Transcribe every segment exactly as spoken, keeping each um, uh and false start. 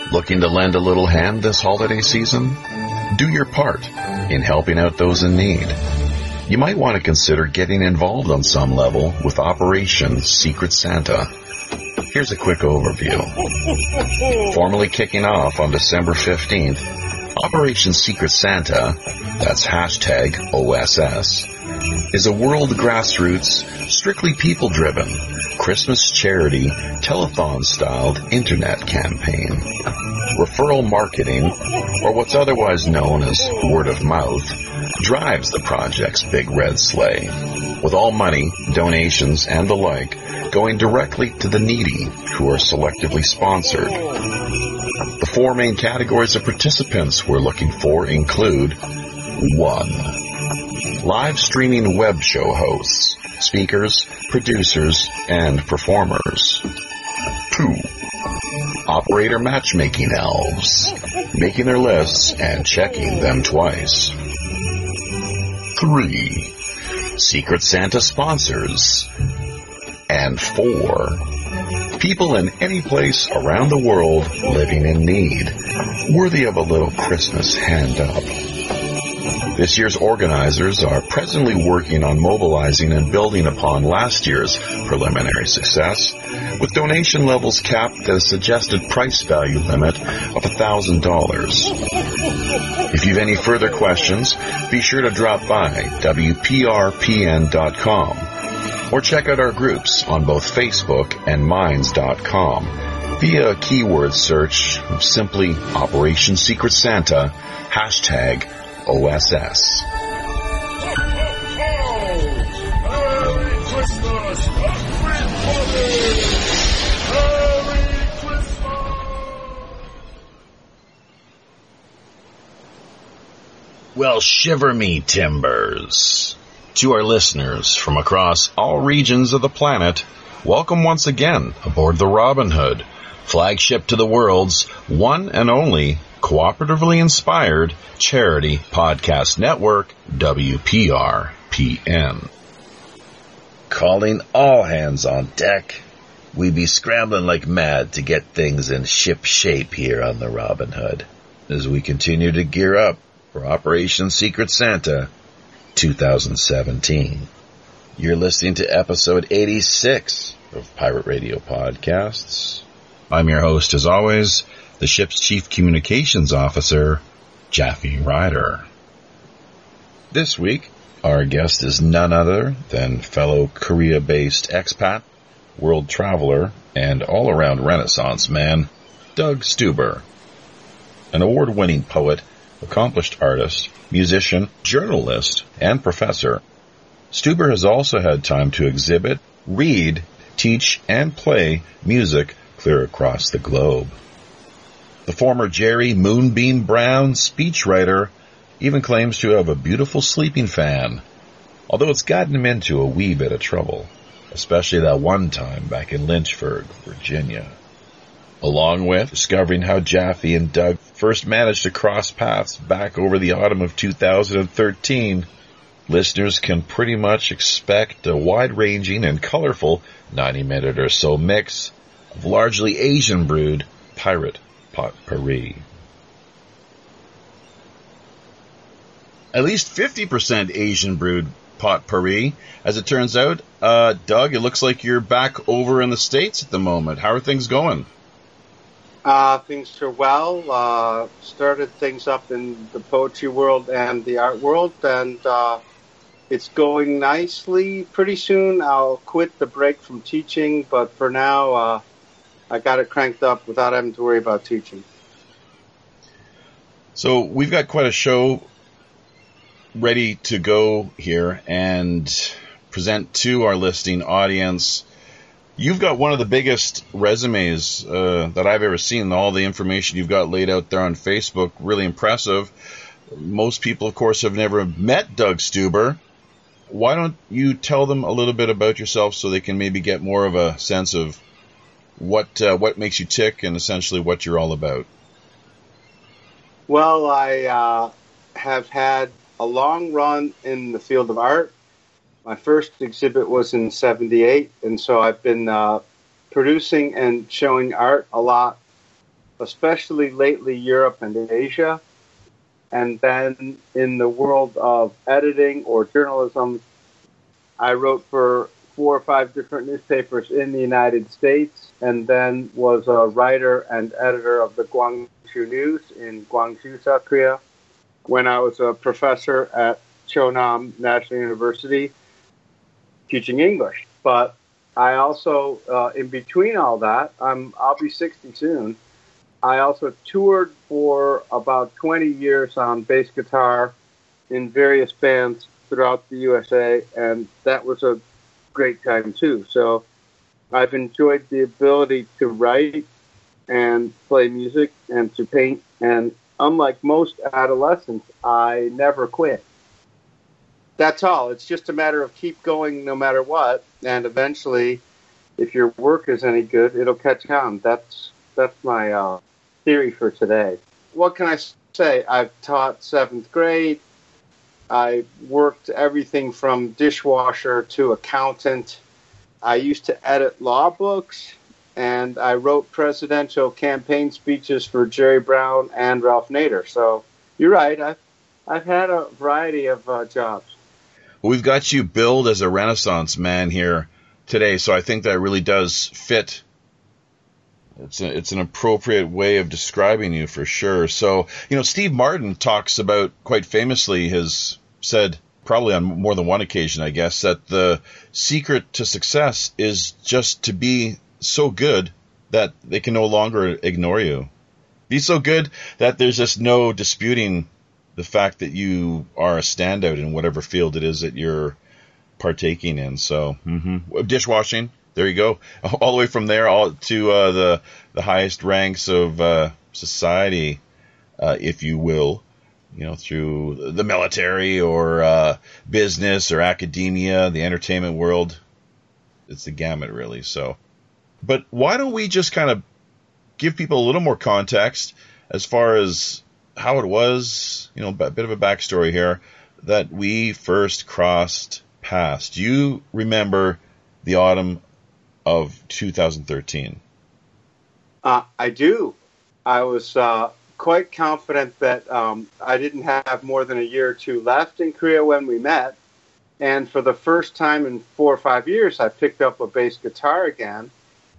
Looking to lend a little hand this holiday season? Do your part in helping out those in need. You might want to consider getting involved on some level with Operation Secret Santa. Here's a quick overview. Formally kicking off on December fifteenth, Operation Secret Santa, that's hashtag O S S, is a world grassroots, strictly people-driven, Christmas charity, telethon-styled internet campaign. Referral marketing, or what's otherwise known as word of mouth, drives the project's big red sleigh, with all money, donations, and the like going directly to the needy who are selectively sponsored. The four main categories of participants we're looking for include one. Live streaming web show hosts, speakers, producers, and performers. two. Operator matchmaking elves, making their lists and checking them twice. three. Secret Santa sponsors. And four. People in any place around the world living in need, worthy of a little Christmas hand up. This year's organizers are presently working on mobilizing and building upon last year's preliminary success, with donation levels capped at a suggested price value limit of one thousand dollars. If you've any further questions, be sure to drop by W P R P N dot com or check out our groups on both Facebook and Minds dot com via a keyword search of simply Operation Secret Santa, hashtag O S S. Merry Christmas, everybody! Merry Christmas! Well, shiver me timbers. To our listeners from across all regions of the planet, welcome once again aboard the Robin Hood, flagship to the world's one and only cooperatively inspired charity podcast network, W P R P N. Calling all hands on deck. We be scrambling like mad to get things in ship shape here on the Robin Hood as we continue to gear up for Operation Secret Santa twenty seventeen. You're listening to episode eighty-six of Pirate Radio Podcasts. I'm your host, as always, the ship's Chief Communications Officer, Jaffe Ryder. This week, our guest is none other than fellow Korea-based expat, world traveler, and all-around Renaissance man, Doug Stuber. An award-winning poet, accomplished artist, musician, journalist, and professor, Stuber has also had time to exhibit, read, teach, and play music clear across the globe. The former Jerry Moonbeam Brown speechwriter even claims to have a beautiful sleeping fan, although it's gotten him into a wee bit of trouble, especially that one time back in Lynchburg, Virginia. Along with discovering how Jaffe and Doug first managed to cross paths back over the autumn of two thousand thirteen, listeners can pretty much expect a wide-ranging and colorful ninety-minute or so mix of largely Asian-brewed pirate potpourri. At least fifty percent Asian-brewed potpourri. As it turns out, uh, Doug, it looks like you're back over in the States at the moment. How are things going? Uh, things are well. Uh, started things up in the poetry world and the art world, and uh, it's going nicely. Pretty soon I'll quit the break from teaching, but for now uh, I got it cranked up without having to worry about teaching. So we've got quite a show ready to go here and present to our listening audience. You've got one of the biggest resumes uh, that I've ever seen. All the information you've got laid out there on Facebook, really impressive. Most people, of course, have never met Doug Stuber. Why don't you tell them a little bit about yourself so they can maybe get more of a sense of what uh, what makes you tick and essentially what you're all about? Well, I uh, have had a long run in the field of art. My first exhibit was in seventy-eight, and so I've been uh, producing and showing art a lot especially lately Europe and Asia. And then in the world of editing or journalism, I wrote for four or five different newspapers in the United States, and then was a writer and editor of the Gwangju News in Gwangju, South Korea, when I was a professor at Chonam National University teaching English. But I also, uh, in between all that, I'm, I'll be sixty soon, I also toured for about twenty years on bass guitar in various bands throughout the U S A, and that was a great time too. So I've enjoyed the ability to write and play music and to paint, and unlike most adolescents, I never quit. That's all. It's just a matter of keep going no matter what, and eventually, if your work is any good, it'll catch on. That's that's my uh, theory for today. What can I say? I've taught seventh grade. I worked everything from dishwasher to accountant. I used to edit law books, and I wrote presidential campaign speeches for Jerry Brown and Ralph Nader. So you're right. I've, I've had a variety of uh, jobs. Well, we've got you billed as a Renaissance man here today, so I think that really does fit. It's a, it's an appropriate way of describing you for sure. So, you know, Steve Martin talks about, quite famously, has said, probably on more than one occasion, I guess, that the secret to success is just to be so good that they can no longer ignore you. Be so good that there's just no disputing the fact that you are a standout in whatever field it is that you're partaking in. So, mm-hmm. Dishwashing. There you go. All the way from there all to uh, the the highest ranks of uh, society, uh, if you will, you know, through the military or uh, business or academia, the entertainment world. It's the gamut, really. So, but why don't we just kind of give people a little more context as far as how it was, you know, a bit of a backstory here, that we first crossed paths. Do you remember the autumn of two thousand thirteen? Uh, I do. I was uh, quite confident that um, I didn't have more than a year or two left in Korea when we met. And for the first time in four or five years, I picked up a bass guitar again.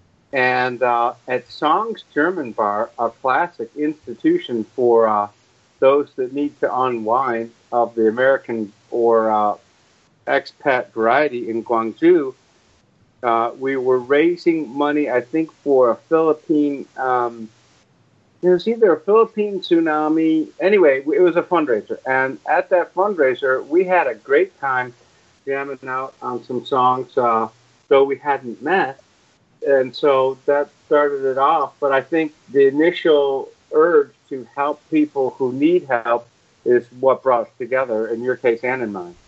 And uh, at Song's German Bar, a classic institution for uh, those that need to unwind of the American or uh, expat variety in Gwangju, Uh, we were raising money, I think, for a Philippine, um, it was either a Philippine tsunami. Anyway, it was a fundraiser. And at that fundraiser, we had a great time jamming out on some songs, uh, though we hadn't met. And so that started it off. But I think the initial urge to help people who need help is what brought us together, in your case and in mine.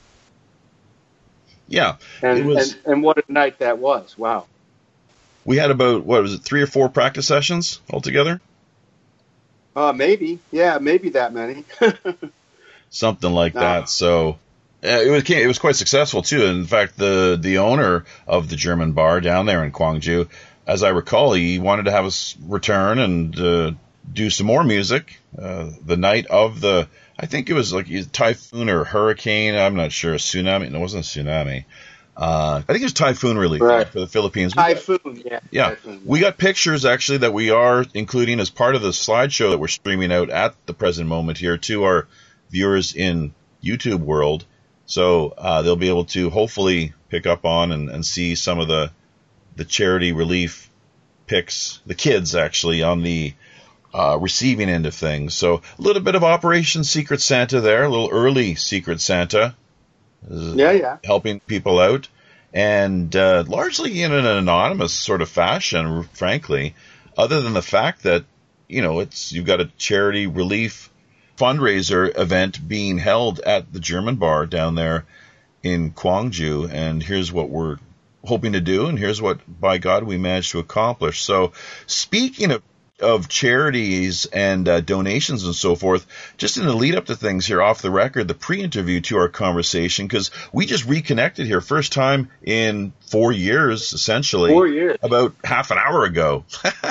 Yeah. And, it was, and and what a night that was. Wow. We had about, what was it, three or four practice sessions altogether? Uh, maybe. Yeah, maybe that many. Something like uh, that. So uh, it was it was quite successful, too. In fact, the, the owner of the German bar down there in Gwangju, as I recall, he wanted to have us return and uh, do some more music uh, the night of the, I think it was like a typhoon or hurricane. I'm not sure. A tsunami. No, it wasn't a tsunami. Uh, I think it was typhoon relief right. for the Philippines. Typhoon, yeah. Yeah. Typhoon. We got pictures, actually, that we are including as part of the slideshow that we're streaming out at the present moment here to our viewers in YouTube world. So uh, they'll be able to hopefully pick up on and, and see some of the the charity relief pics, the kids, actually, on the Uh, receiving end of things. So a little bit of Operation Secret Santa there, a little early Secret Santa. Uh, yeah, yeah. Helping people out. And uh, largely in an anonymous sort of fashion, frankly, other than the fact that, you know, it's you've got a charity relief fundraiser event being held at the German bar down there in Gwangju. And here's what we're hoping to do, and here's what, by God, we managed to accomplish. So speaking of of charities and uh, donations and so forth, just in the lead up to things here off the record, the pre-interview to our conversation, because we just reconnected here, first time in four years, essentially. Four years. About half an hour ago.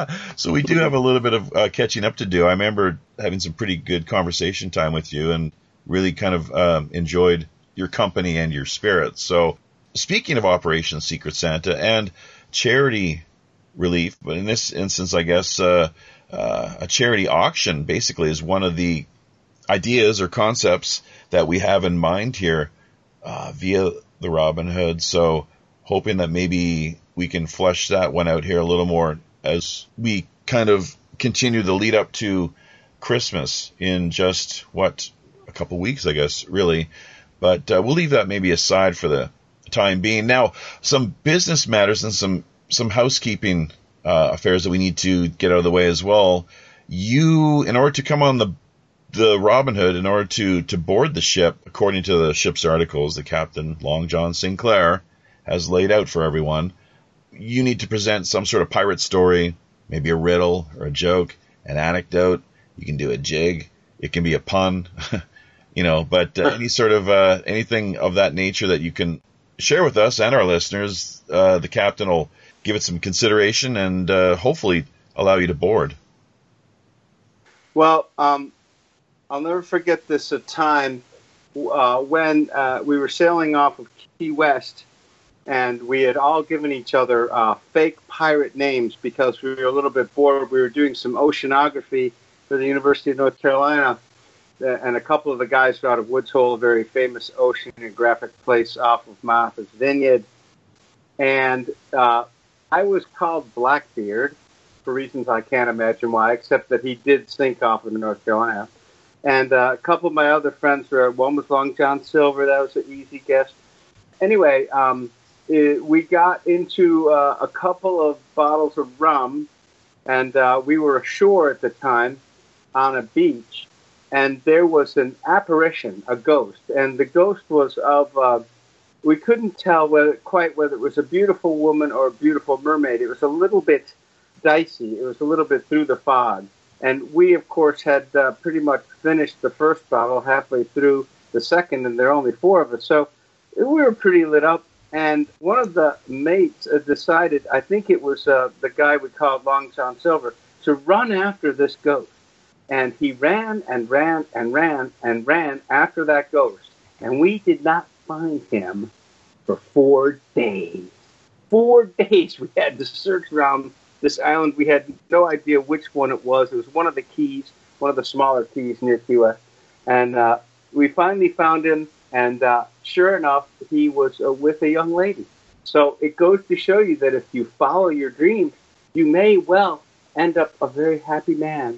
So we do have a little bit of uh, catching up to do. I remember having some pretty good conversation time with you and really kind of um, enjoyed your company and your spirit. So speaking of Operation Secret Santa and charity relief, but in this instance, I guess uh, uh, a charity auction basically is one of the ideas or concepts that we have in mind here uh, via the Robin Hood. So hoping that maybe we can flesh that one out here a little more as we kind of continue the lead up to Christmas in just, what, a couple weeks, I guess, really. But uh, we'll leave that maybe aside for the time being. Now, some business matters and some, some housekeeping uh, affairs that we need to get out of the way as well. You, in order to come on the the Robin Hood, in order to, to board the ship, according to the ship's articles, the Captain Long John Sinclair has laid out for everyone, you need to present some sort of pirate story, maybe a riddle or a joke, an anecdote. You can do a jig. It can be a pun, you know, but uh, any sort of uh, anything of that nature that you can share with us and our listeners, uh, the captain will give it some consideration and uh, hopefully allow you to board. Well, um, I'll never forget this a time uh, when uh, we were sailing off of Key West, and we had all given each other uh, fake pirate names because we were a little bit bored. We were doing some oceanography for the University of North Carolina, and a couple of the guys were out of Woods Hole, a very famous oceanographic place off of Martha's Vineyard. And uh, I was called Blackbeard for reasons I can't imagine why, except that he did sink off of North Carolina. And uh, a couple of my other friends were, one was Long John Silver, that was an easy guess. Anyway, um, it, we got into uh, a couple of bottles of rum, and uh, we were ashore at the time on a beach, and there was an apparition, a ghost, and the ghost was of, uh, we couldn't tell whether, quite whether it was a beautiful woman or a beautiful mermaid. It was a little bit dicey. It was a little bit through the fog. And we, of course, had uh, pretty much finished the first bottle halfway through the second, and there are only four of us. So we were pretty lit up. And one of the mates uh, decided, I think it was uh, the guy we called Long John Silver, to run after this ghost. And he ran and ran and ran and ran after that ghost. And we did not find him for four days. Four days we had to search around this island. We had no idea which one it was. It was one of the keys, one of the smaller keys near Key West. And uh, we finally found him, and uh, sure enough, he was uh, with a young lady. So it goes to show you that if you follow your dreams, you may well end up a very happy man.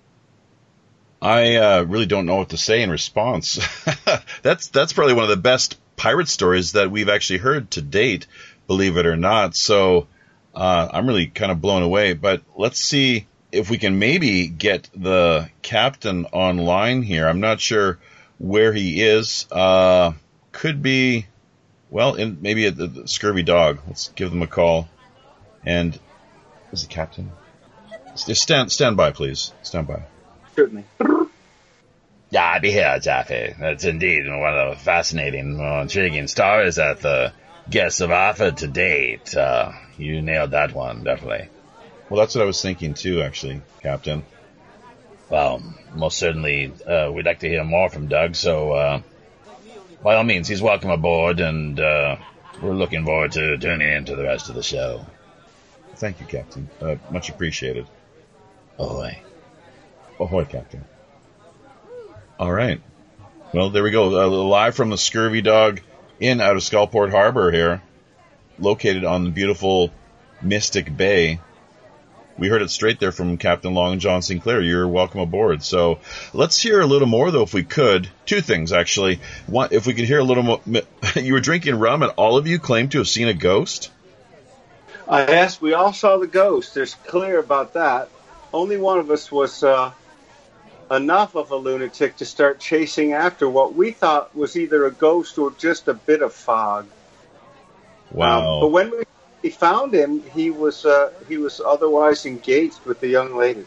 I uh, really don't know what to say in response. that's that's probably one of the best pirate stories that we've actually heard to date, believe it or not. So Uh, I'm really kind of blown away, but let's see if we can maybe get the captain online here. I'm not sure where he is. Uh, could be, well, in, maybe at the, the Scurvy Dog. Let's give them a call. And is the captain? Stand, stand by, please. Stand by. Certainly. Yeah, I'd be here, Jaffe. That's indeed one of the fascinating, uh, intriguing stories that the guests have offered to date. Uh, you nailed that one, definitely. Well, that's what I was thinking, too, actually, Captain. Well, most certainly, uh, we'd like to hear more from Doug, so, uh, by all means, he's welcome aboard, and, uh, we're looking forward to tuning in to the rest of the show. Thank you, Captain. Uh, much appreciated. Ahoy. Ahoy, Captain. All right. Well, there we go. Uh, live from the Scurvy Dog Inn out of Skullport Harbor here, located on the beautiful Mystic Bay. We heard it straight there from Captain Long John Sinclair. You're welcome aboard. So let's hear a little more, though, if we could. Two things, actually. One, if we could hear a little more. You were drinking rum, and all of you claimed to have seen a ghost? Uh, yes, we all saw the ghost. There's clear about that. Only one of us was uh, enough of a lunatic to start chasing after what we thought was either a ghost or just a bit of fog. Wow. Um, but when we we found him, he was uh, he was otherwise engaged with the young lady.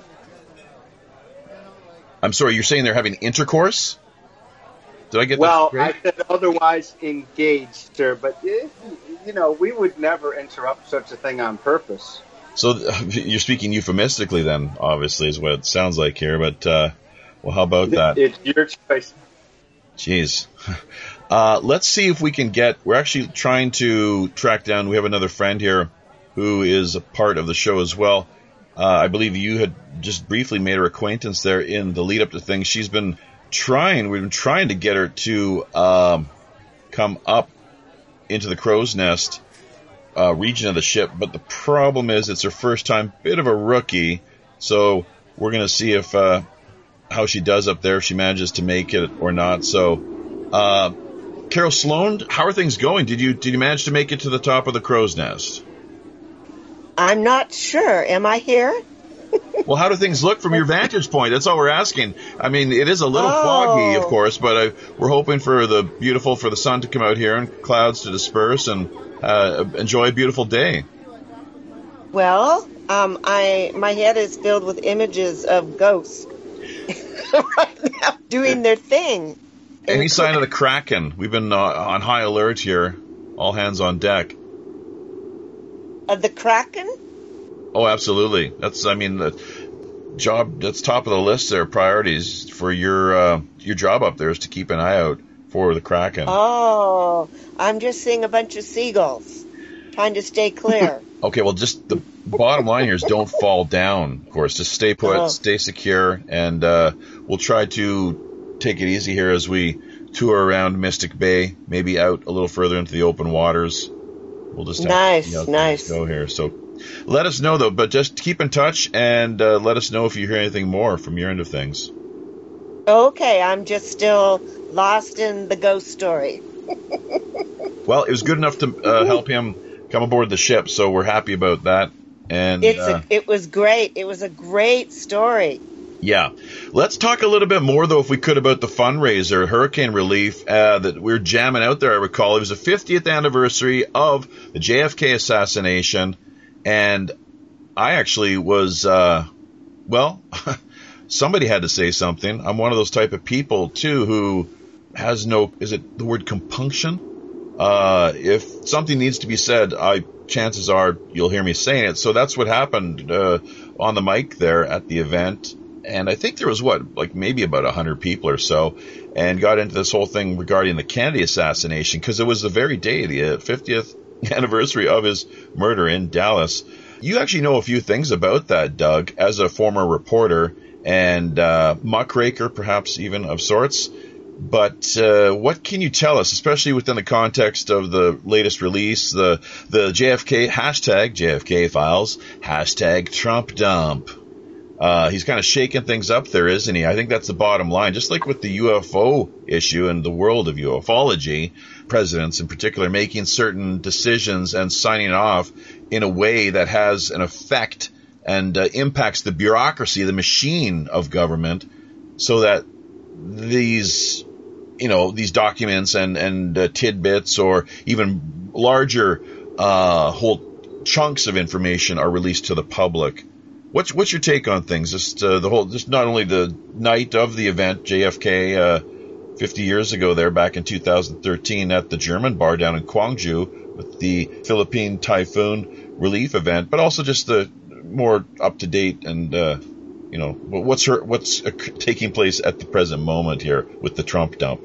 I'm sorry, you're saying they're having intercourse? Did I get well, that straight? I said otherwise engaged, sir, but, it, you know, we would never interrupt such a thing on purpose. So you're speaking euphemistically then, obviously, is what it sounds like here. But, uh, well, how about that? It's your choice. Jeez. Uh, let's see if we can get, we're actually trying to track down, we have another friend here who is a part of the show as well. Uh, I believe you had just briefly made her acquaintance there in the lead up to things. She's been trying, we've been trying to get her to um, come up into the Crow's Nest uh, region of the ship, but the problem is it's her first time, bit of a rookie, so we're going to see if uh, how she does up there, if she manages to make it or not. So, uh, Carol Sloan, how are things going? Did you did you manage to make it to the top of the Crow's Nest? I'm not sure. Am I here? Well, how do things look from your vantage point? That's all we're asking. I mean, it is a little Oh. foggy, of course, but uh, we're hoping for the beautiful, for the sun to come out here and clouds to disperse and uh, enjoy a beautiful day. Well, um, I my head is filled with images of ghosts right now doing their thing. Any sign of the Kraken? We've been uh, on high alert here. All hands on deck. Of the Kraken? Oh, absolutely. That's, I mean, the job, that's top of the list there. Priorities for your uh, your job up there is to keep an eye out for the Kraken. Oh, I'm just seeing a bunch of seagulls trying to stay clear. Okay, well, just the bottom line here is don't fall down, of course. Just stay put, Oh. stay secure, and uh, we'll try to take it easy here as we tour around Mystic Bay, maybe out a little further into the open waters. We'll just have Nice, to see how things nice. go here. So let us know, though, but just keep in touch and uh, let us know if you hear anything more from your end of things. Okay, I'm just still lost in the ghost story. Well, it was good enough to uh, help him come aboard the ship, so we're happy about that. And It's uh, a, it was great. It was a great story. yeah, let's talk a little bit more, though, if we could, about the fundraiser, Hurricane Relief, uh, that we were jamming out there, I recall. It was the fiftieth anniversary of the J F K assassination, and I actually was, uh, well, somebody had to say something. I'm one of those type of people, too, who has no, is it the word compunction? Uh, if something needs to be said, I chances are you'll hear me saying it. So that's what happened uh, on the mic there at the event. And I think there was, what, like maybe about one hundred people or so, and got into this whole thing regarding the Kennedy assassination, because it was the very day, the uh, fiftieth anniversary of his murder in Dallas. You actually know a few things about that, Doug, as a former reporter and uh, muckraker, perhaps even of sorts. But uh, what can you tell us, especially within the context of the latest release, the the J F K, hashtag J F K files, hashtag Trump dump? Uh, he's kind of shaking things up there, isn't he? I think that's the bottom line. Just like with the U F O issue and the world of ufology, presidents in particular making certain decisions and signing off in a way that has an effect and uh, impacts the bureaucracy, the machine of government, so that these, you know, these documents and, and uh, tidbits or even larger uh, whole chunks of information are released to the public. What's what's your take on things? Just uh, the whole, just not only the night of the event, J F K, uh, fifty years ago there, back in two thousand thirteen at the German bar down in Gwangju with the Philippine Typhoon relief event, but also just the more up to date and uh, you know, what's her, what's uh, taking place at the present moment here with the Trump dump.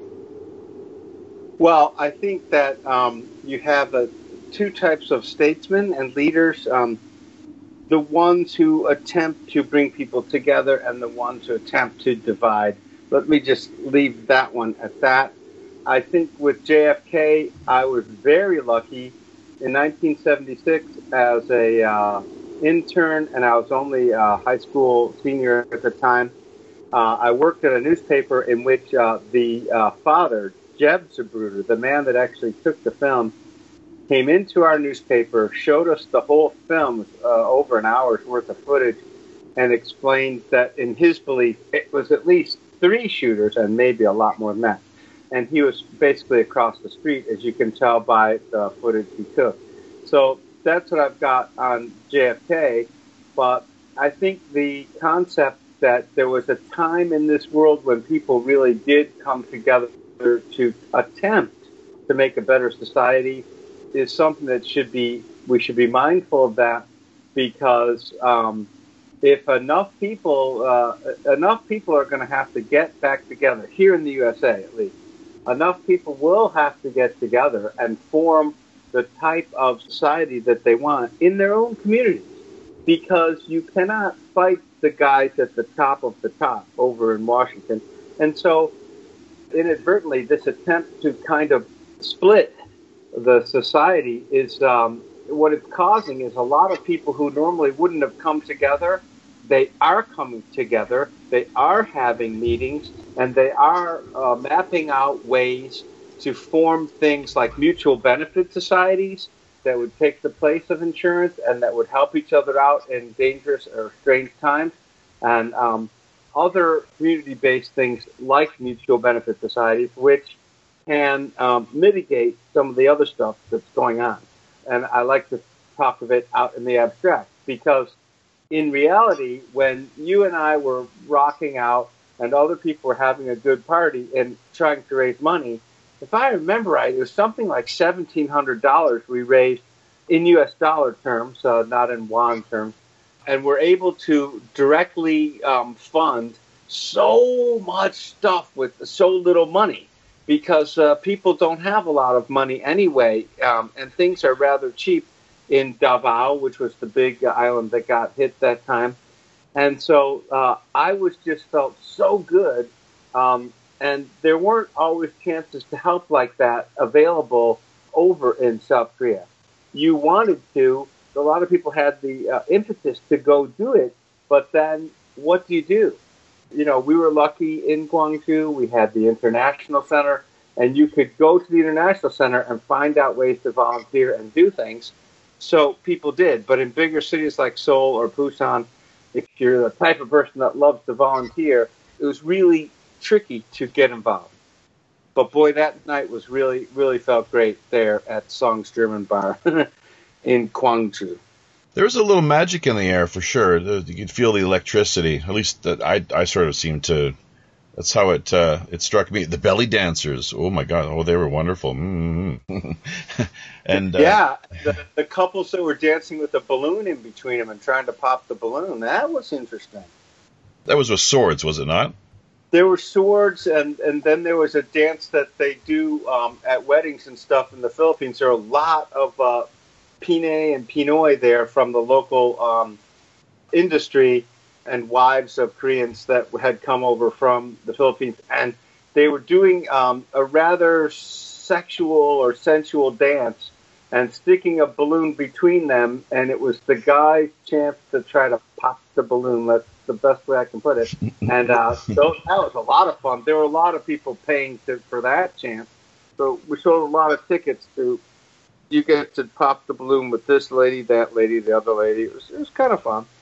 Well, I think that um, you have uh, two types of statesmen and leaders. Um, the ones who attempt to bring people together and the ones who attempt to divide. Let me just leave that one at that. I think with J F K, I was very lucky in nineteen seventy-six as a uh, intern, and I was only a high school senior at the time. Uh, I worked at a newspaper in which uh, the uh, father, Jeb Zapruder, the man that actually took the film, came into our newspaper, showed us the whole film, uh, over an hour's worth of footage, and explained that in his belief it was at least three shooters and maybe a lot more than that. And he was basically across the street, as you can tell by the footage he took. So that's what I've got on J F K. But I think the concept that there was a time in this world when people really did come together to attempt to make a better society is something that should be, we should be mindful of that. because um, if enough people uh, enough people are going to have to get back together here in the U S A, at least, enough people will have to get together and form the type of society that they want in their own communities, because you cannot fight the guys at the top of the top over in Washington. And so inadvertently, this attempt to kind of split the society is um, what it's causing is a lot of people who normally wouldn't have come together. They are coming together. They are having meetings, and they are uh, mapping out ways to form things like mutual benefit societies that would take the place of insurance and that would help each other out in dangerous or strange times, and um, other community-based things like mutual benefit societies, which can um, mitigate some of the other stuff that's going on. And I like to talk of it out in the abstract, because in reality, when you and I were rocking out and other people were having a good party and trying to raise money, if I remember right, it was something like seventeen hundred dollars we raised in U S dollar terms, uh, not in yuan terms, and we're able to directly um, fund so much stuff with so little money, because uh, people don't have a lot of money anyway, um, and things are rather cheap in Davao, which was the big island that got hit that time. And so uh, I was just felt so good. Um, And there weren't always chances to help like that available over in South Korea. You wanted to. A lot of people had the uh, impetus to go do it, but then what do you do? You know, we were lucky in Gwangju. We had the International Center, and you could go to the International Center and find out ways to volunteer and do things. So people did. But in bigger cities like Seoul or Busan, if you're the type of person that loves to volunteer, it was really tricky to get involved. But boy, that night was really, really felt great there at Song's German Bar in Gwangju. There was a little magic in the air for sure. You could feel the electricity. At least I, I sort of seemed to. That's how it uh, it struck me. The belly dancers. Oh my God! Oh, they were wonderful. Mm-hmm. and uh, yeah, the, the couples that were dancing with the balloon in between them and trying to pop the balloon. That was interesting. That was with swords, was it not? There were swords, and, and then there was a dance that they do um, at weddings and stuff in the Philippines. There are a lot of uh, Pinay and Pinoy there from the local um, industry and wives of Koreans that had come over from the Philippines. And they were doing um, a rather sexual or sensual dance and sticking a balloon between them. And it was the guy's chance to try to pop the balloon. Let's the best way I can put it. And uh, so that was a lot of fun. There were a lot of people paying to, for that chance. So we sold a lot of tickets to, you get to pop the balloon with this lady, that lady, the other lady. It was, it was kind of fun.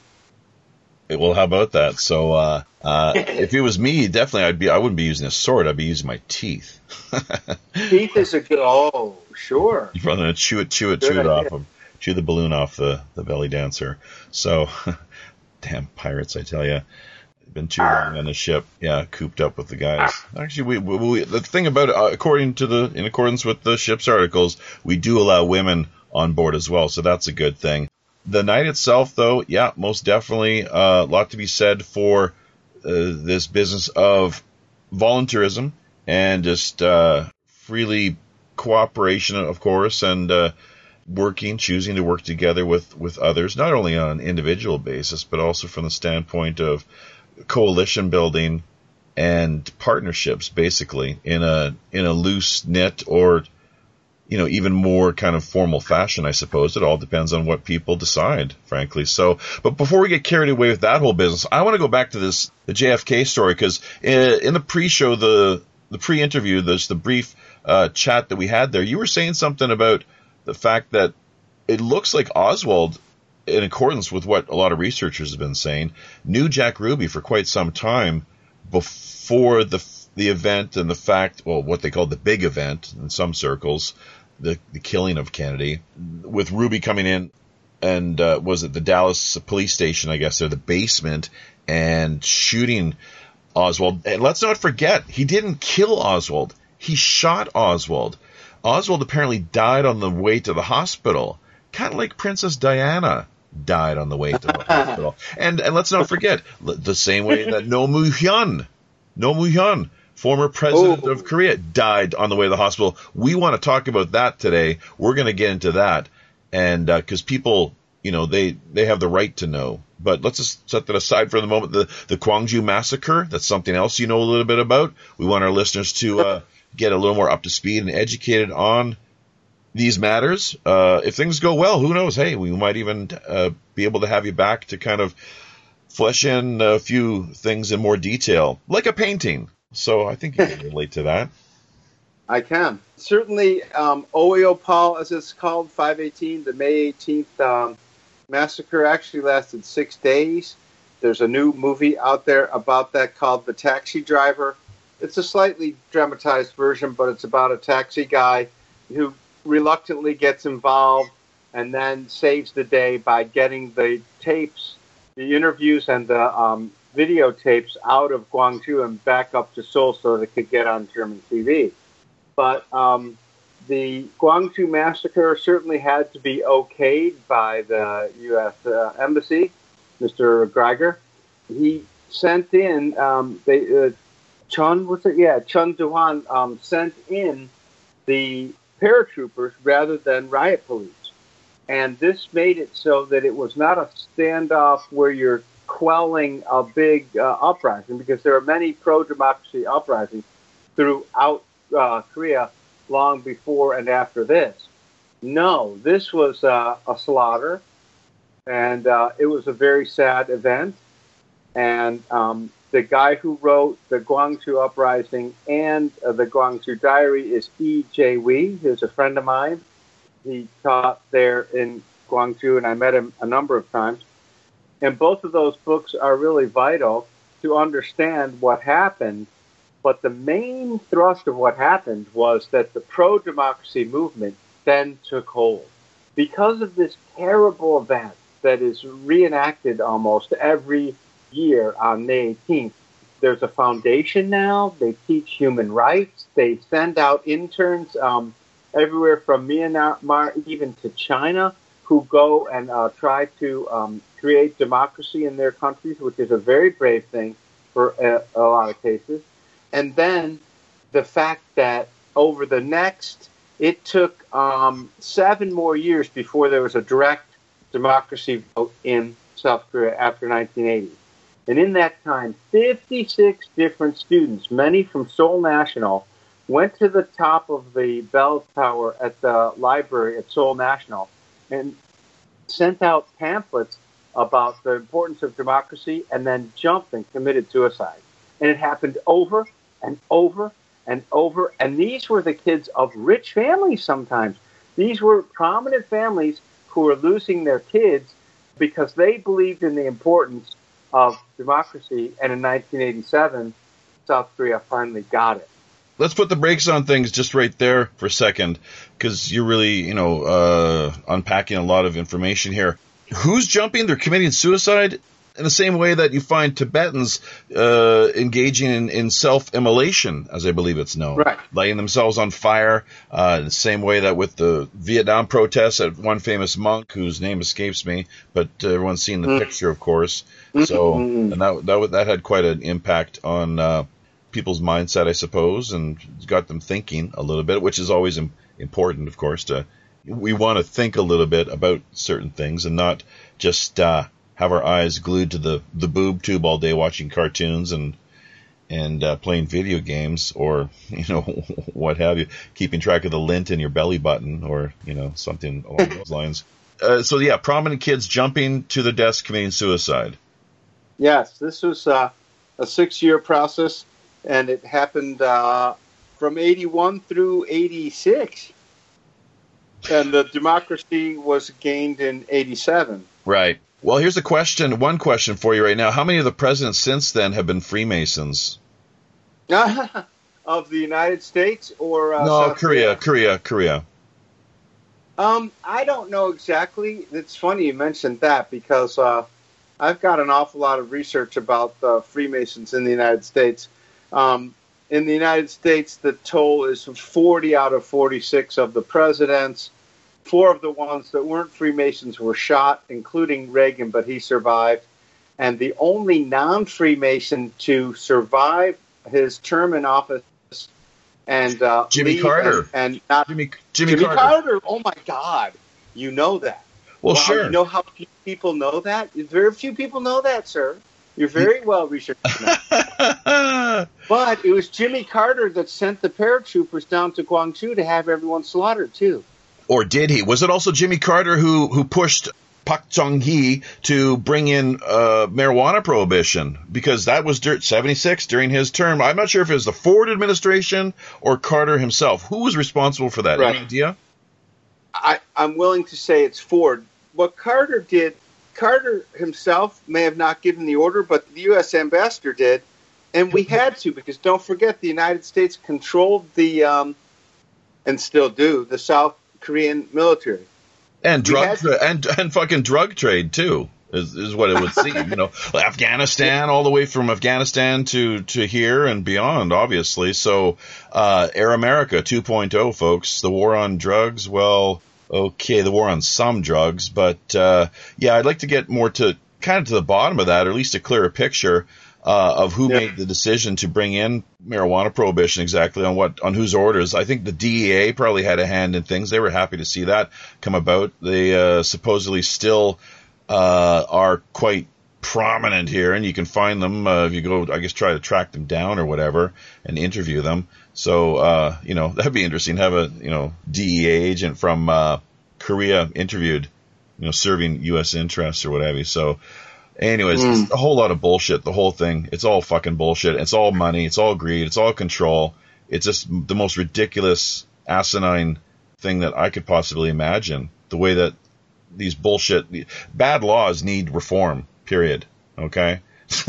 Well, how about that? So uh, uh, if it was me, definitely I'd be. I wouldn't be using a sword. I'd be using my teeth. Teeth is a good. Oh, sure. You're going to chew it, chew it, Good chew it idea. off of, chew the balloon off the, the belly dancer. So. Damn pirates, I tell you. Been too long on the ship. Yeah, cooped up with the guys. Actually, we, we, we the thing about it, uh, according to the, in accordance with the ship's articles, we do allow women on board as well, so that's a good thing. The night itself, though, yeah, most definitely a uh, lot to be said for uh, this business of volunteerism and just uh, freely cooperation, of course, and uh, working, choosing to work together with, with others, not only on an individual basis, but also from the standpoint of coalition building and partnerships, basically, in a in a loose knit or, you know, even more kind of formal fashion, I suppose. It all depends on what people decide, frankly. So, but before we get carried away with that whole business, I want to go back to this, the J F K story, because in, in the pre-show, the, the pre-interview, this, the brief uh, chat that we had there, you were saying something about the fact that it looks like Oswald, in accordance with what a lot of researchers have been saying, knew Jack Ruby for quite some time before the the event and the fact, well, what they called the big event in some circles, the, the killing of Kennedy, with Ruby coming in and uh, was it the Dallas police station, I guess, or the basement, and shooting Oswald. And let's not forget, he didn't kill Oswald. He shot Oswald. Oswald apparently died on the way to the hospital, kind of like Princess Diana died on the way to the hospital. And and let's not forget, the same way that Roh Moo-hyun, Roh Moo-hyun, former president Ooh. of Korea, died on the way to the hospital. We want to talk about that today. We're going to get into that. And because uh, people, you know, they, they have the right to know. But let's just set that aside for the moment. The, the Gwangju massacre, that's something else you know a little bit about. We want our listeners to uh, get a little more up to speed and educated on these matters. Uh, if things go well, who knows? Hey, we might even uh, be able to have you back to kind of flesh in a few things in more detail, like a painting. So I think you can relate to that. I can. Certainly, um, Oyeopal, as it's called, five eighteen, the May eighteenth um, massacre actually lasted six days. There's a new movie out there about that called The Taxi Driver. It's a slightly dramatized version, but it's about a taxi guy who reluctantly gets involved and then saves the day by getting the tapes, the interviews and the um, videotapes out of Gwangju and back up to Seoul so they could get on German T V. But um, the Gwangju massacre certainly had to be okayed by the U S uh, embassy, Mister Geiger. He sent in, um, they, uh, Chun, what's it? Yeah, Chun Doo-hwan um, sent in the paratroopers rather than riot police. And this made it so that it was not a standoff where you're quelling a big uh, uprising, because there are many pro-democracy uprisings throughout uh, Korea long before and after this. No, this was uh, a slaughter, and uh, it was a very sad event. And um, the guy who wrote the Gwangju Uprising and uh, the Gwangju Diary is E J Wee, who's a friend of mine. He taught there in Gwangju, and I met him a number of times. And both of those books are really vital to understand what happened. But the main thrust of what happened was that the pro-democracy movement then took hold. Because of this terrible event that is reenacted almost every year on May eighteenth, there's a foundation now. They teach human rights. They send out interns um, everywhere from Myanmar even to China, who go and uh, try to um, create democracy in their countries, which is a very brave thing for a, a lot of cases. And then the fact that over the next, it took um, seven more years before there was a direct democracy vote in South Korea after nineteen eighty. And in that time, fifty-six different students, many from Seoul National, went to the top of the bell tower at the library at Seoul National and sent out pamphlets about the importance of democracy, and then jumped and committed suicide. And it happened over and over and over. And these were the kids of rich families sometimes. These were prominent families who were losing their kids because they believed in the importance of democracy. And in nineteen eighty-seven, South Korea finally got it. Let's put the brakes on things just right there for a second, because you're really, you know, uh, unpacking a lot of information here. Who's jumping? They're committing suicide in the same way that you find Tibetans uh, engaging in, in self-immolation, as I believe it's known. Right. Lighting themselves on fire, uh, the same way that with the Vietnam protests, that one famous monk whose name escapes me, but uh, everyone's seen the mm. picture, of course. So, mm-hmm. and that, that that had quite an impact on uh, people's mindset, I suppose, and got them thinking a little bit, which is always im- important, of course. To we want to think a little bit about certain things and not just uh, have our eyes glued to the, the boob tube all day watching cartoons and and uh, playing video games, or, you know, what have you, keeping track of the lint in your belly button, or, you know, something along those lines. Uh, so, yeah, prominent kids jumping to their desk committing suicide. Yes, this was uh, a six-year process, and it happened uh, from eighty-one through eighty-six. And the democracy was gained in eighty-seven. Right. Well, here's a question, one question for you right now. How many of the presidents since then have been Freemasons? Of the United States or uh, no, South Korea, Korea, Korea. Um, I don't know exactly. It's funny you mentioned that, because uh, I've got an awful lot of research about uh, Freemasons in the United States. Um, in the United States, the toll is forty out of forty-six of the presidents. four of the ones that weren't Freemasons were shot, including Reagan, but he survived. And the only non-Freemason to survive his term in office and uh, Jimmy leave Carter. And, and not Jimmy, Jimmy, Jimmy Carter. Carter. Oh my God, you know that. Well, wow, sure. You know how few people know that? Very few people know that, sir. You're very well researched. But it was Jimmy Carter that sent the paratroopers down to Gwangju to have everyone slaughtered, too. Or did he? Was it also Jimmy Carter who, who pushed Pak Chung-hee to bring in uh, marijuana prohibition? Because that was seventy-six during his term. I'm not sure if it was the Ford administration or Carter himself. Who was responsible for that? Right. Any idea? I, I'm willing to say it's Ford. What Carter did, Carter himself may have not given the order, but the U S ambassador did. And we had to, because don't forget, the United States controlled the, um, and still do, the South Korean military. And We drug had tra- and and fucking drug trade too is is what it would seem. You know, Afghanistan, all the way from Afghanistan to, to here and beyond, obviously. So, uh, Air America two point oh, folks, the war on drugs. Well, okay, the war on some drugs, but uh, yeah, I'd like to get more to kind of to the bottom of that, or at least a clearer picture. Uh, of who Yeah. made the decision to bring in marijuana prohibition exactly on what on whose orders. I think the D E A probably had a hand in things. They were happy to see that come about. They uh, supposedly still uh, are quite prominent here, and you can find them uh, if you go, I guess, try to track them down or whatever and interview them. So, uh, you know, that'd be interesting to have a, you know, D E A agent from uh, Korea interviewed, you know, serving U S interests or whatever. So, anyways, Mm. it's a whole lot of bullshit, the whole thing. It's all fucking bullshit. It's all money. It's all greed. It's all control. It's just the most ridiculous, asinine thing that I could possibly imagine. The way that these bullshit, bad laws need reform, period. Okay?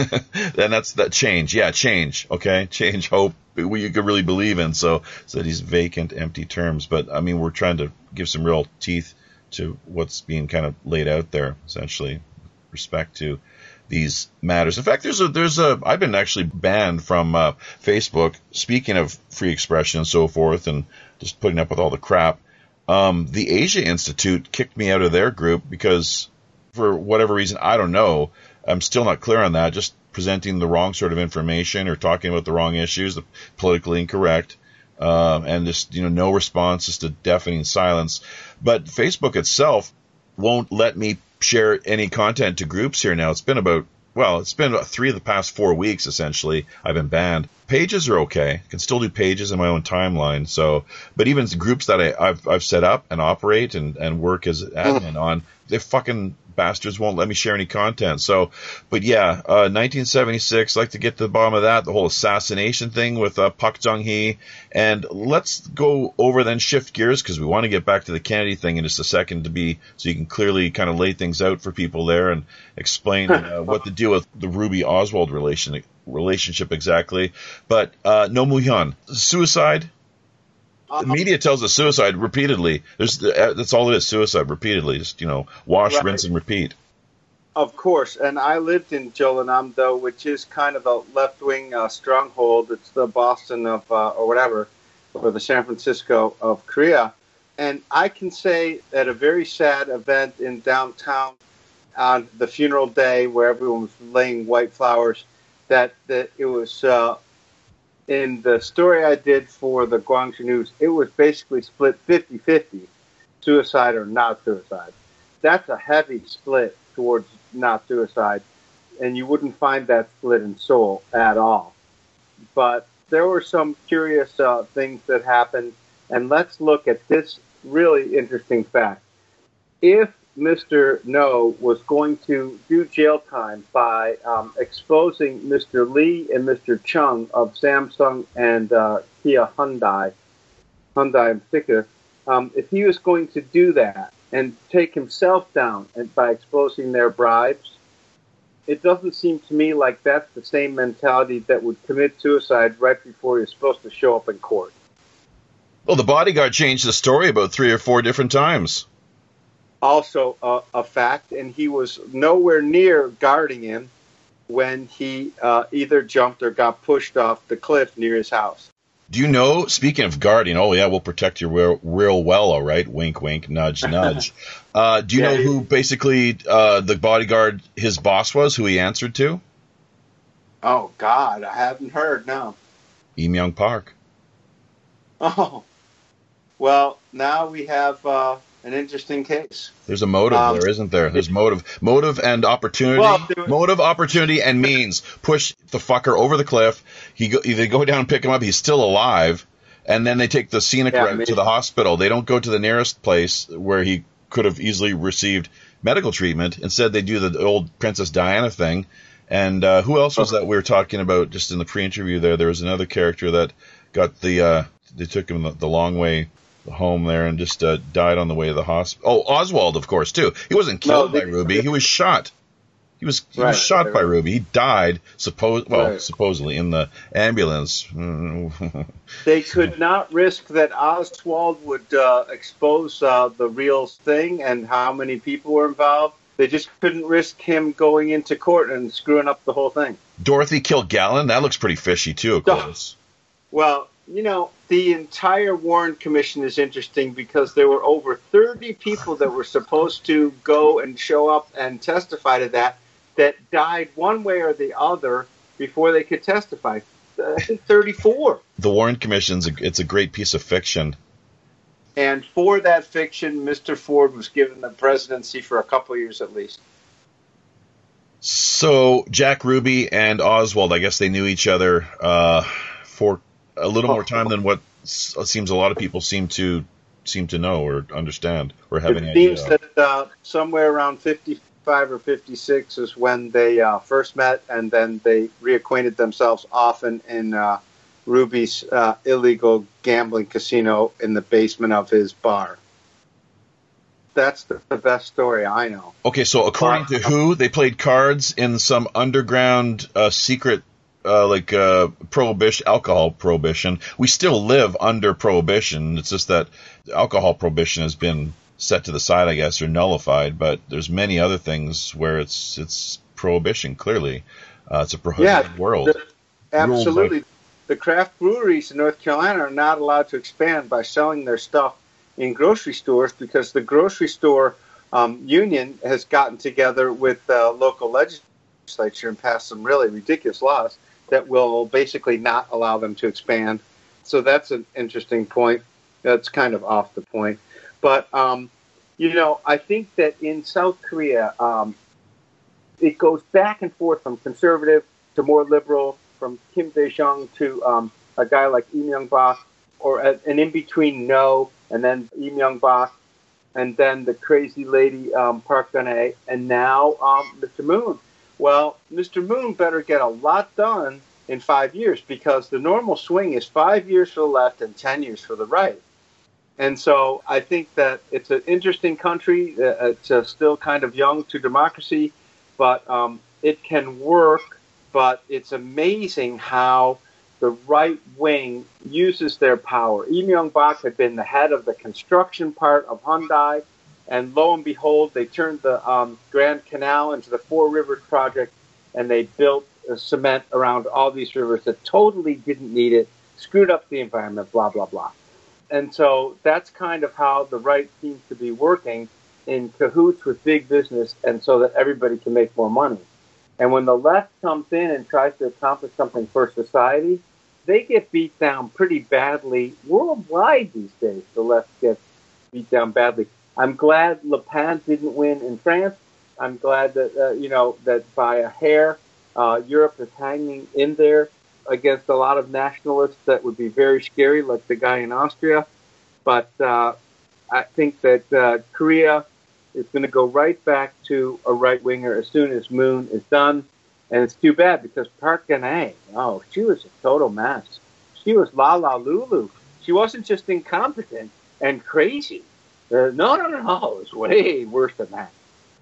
Then that's that change. Yeah, change. Okay? Change, hope, we you could really believe in. So, so these vacant, empty terms. But, I mean, we're trying to give some real teeth to what's being kind of laid out there, essentially. Respect to these matters. In fact, there's a there's a I've been actually banned from uh, Facebook. Speaking of free expression and so forth, and just putting up with all the crap. Um, the Asia Institute kicked me out of their group because, for whatever reason, I don't know. I'm still not clear on that. Just presenting the wrong sort of information or talking about the wrong issues, the politically incorrect, um, and just you know no response, just a deafening silence. But Facebook itself won't let me share any content to groups here now. It's been about, well, it's been about three of the past four weeks, essentially. I've been banned. Pages are okay. I can still do pages in my own timeline. So, but even groups that I, I've, I've set up and operate and, and work as admin on, they fucking bastards won't let me share any content. So, but yeah, uh, nineteen seventy-six, I'd like to get to the bottom of that, the whole assassination thing with uh, Pak Chung-hee. And let's go over then shift gears, because we want to get back to the Kennedy thing in just a second to be, so you can clearly kind of lay things out for people there and explain uh, what the deal with the Ruby Oswald relation, relationship exactly. But uh, No Mu-hyun, suicide. The media tells us suicide repeatedly. There's that's all it is, suicide repeatedly. Just, you know, wash, Right. rinse, and repeat. Of course, and I lived in Jeollanam-do, which is kind of a left-wing uh, stronghold. It's the Boston of, uh, or whatever, or the San Francisco of Korea. And I can say at a very sad event in downtown on the funeral day where everyone was laying white flowers, that, that it was, uh, in the story I did for the Gwangju News, it was basically split fifty-fifty, suicide or not suicide. That's a heavy split towards not suicide, and you wouldn't find that split in Seoul at all. But there were some curious uh, things that happened, and let's look at this really interesting fact. If Mister No was going to do jail time by um, exposing Mister Lee and Mister Chung of Samsung and uh, Kia Hyundai, Hyundai in particular, um, if he was going to do that and take himself down and by exposing their bribes, it doesn't seem to me like that's the same mentality that would commit suicide right before you're supposed to show up in court. Well, the bodyguard changed the story about three or four different times. Also uh, a fact, and he was nowhere near guarding him when he uh, either jumped or got pushed off the cliff near his house. Do you know, speaking of guarding, oh yeah, we'll protect you real, real well, all right? Wink, wink, nudge, nudge. uh, do you Yeah, know he- who basically uh, the bodyguard, his boss was, who he answered to? Oh, God, I haven't heard, no. Im Young Park. Oh, well, now we have uh, an interesting case. There's a motive Um, there, isn't there? There's motive, motive and opportunity. Well, there- motive, opportunity, and means. Push the fucker over the cliff. He go, they go down and pick him up. He's still alive, and then they take the scenic Yeah, route maybe. to the hospital. They don't go to the nearest place where he could have easily received medical treatment. Instead, they do the old Princess Diana thing. And uh, who else was that we were talking about just in the pre-interview there? There was another character that got the, uh, they took him the, the long way home there and just uh, died on the way to the hospital. Oh, Oswald, of course, too. He wasn't killed No, by they- Ruby. He was shot. He was, he Right, was shot right, by right. Ruby. He died, suppose well, Right. supposedly in the ambulance. They could not risk that Oswald would uh, expose uh, the real thing and how many people were involved. They just couldn't risk him going into court and screwing up the whole thing. Dorothy Kilgallen? That looks pretty fishy, too, of Oh. course. Well, you know, the entire Warren Commission is interesting because there were over thirty people that were supposed to go and show up and testify to that that died one way or the other before they could testify. I think thirty-four. The Warren Commission's a, it's a great piece of fiction. And for that fiction, Mister Ford was given the presidency for a couple of years at least. So Jack Ruby and Oswald, I guess they knew each other uh, for a little more time than what s- seems a lot of people seem to seem to know or understand or have any It idea. seems that uh, somewhere around fifty-five or fifty-six is when they uh, first met, and then they reacquainted themselves often in uh, Ruby's uh, illegal gambling casino in the basement of his bar. That's the, the best story I know. Okay, so according to who, they played cards in some underground uh, secret, uh, like uh, prohibition, alcohol prohibition. We still live under prohibition. It's just that alcohol prohibition has been set to the side, I guess, or nullified. But there's many other things where it's it's prohibition. Clearly, uh, it's a prohibited world. the- absolutely. The craft breweries in North Carolina are not allowed to expand by selling their stuff in grocery stores because the grocery store um, union has gotten together with the local legislature and passed some really ridiculous laws that will basically not allow them to expand. So that's an interesting point. That's kind of off the point. But, um, you know, I think that in South Korea, um, it goes back and forth from conservative to more liberal, from Kim Dae-jung to um, a guy like Lee Myung-bak, or a, an in-between no, and then Lee Myung-bak, and then the crazy lady um, Park Geun-hye, and now um, Mister Moon. Well, Mister Moon better get a lot done in five years because the normal swing is five years for the left and ten years for the right. And so I think that it's an interesting country. Uh, It's uh, still kind of young to democracy, but um, it can work. But it's amazing how the right wing uses their power. Lee Myung-bak had been the head of the construction part of Hyundai, and lo and behold, they turned the um, Grand Canal into the Four Rivers Project, and they built uh, cement around all these rivers that totally didn't need it, screwed up the environment, blah, blah, blah. And so that's kind of how the right seems to be working in cahoots with big business, and so that everybody can make more money. And when the left comes in and tries to accomplish something for society, they get beat down pretty badly worldwide these days. The left gets beat down badly. I'm glad Le Pen didn't win in France. I'm glad that, uh, you know, that by a hair, uh, Europe is hanging in there against a lot of nationalists that would be very scary, like the guy in Austria. But uh, I think that uh, Korea is going to go right back to a right-winger as soon as Moon is done. And it's too bad because Park Geun-hye, oh, she was a total mess. She was la la lulu. She wasn't just incompetent and crazy. Uh, no, no, no, no. It was way worse than that.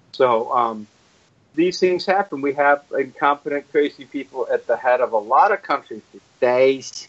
So um, these things happen. We have incompetent, crazy people at the head of a lot of countries these days.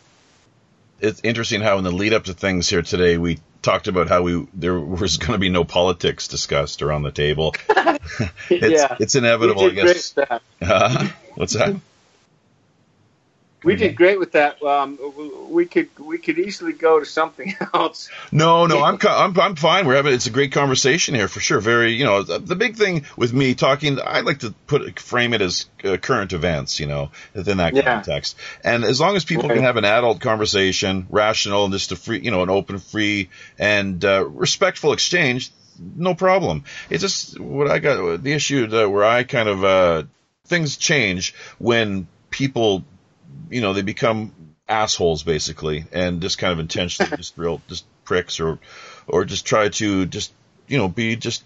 It's interesting how in the lead up to things here today, we talked about how we there was going to be no politics discussed around the table. it's, yeah. it's inevitable, You I did great guess. stuff. Uh, what's that? We did great with that. Um, we could we could easily go to something else. No, no, I'm I'm I'm fine. We're having it's a great conversation here for sure. Very, you know, the, the big thing with me talking, I like to put frame it as uh, current events, you know, within that Yeah. context. And as long as people Right. can have an adult conversation, rational, and just a free, you know, an open, free, and uh, respectful exchange, no problem. It's just what I got the issue that where I kind of uh, things change when people, you know, they become assholes basically, and just kind of intentionally just real just pricks, or or just try to just, you know, be just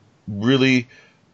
really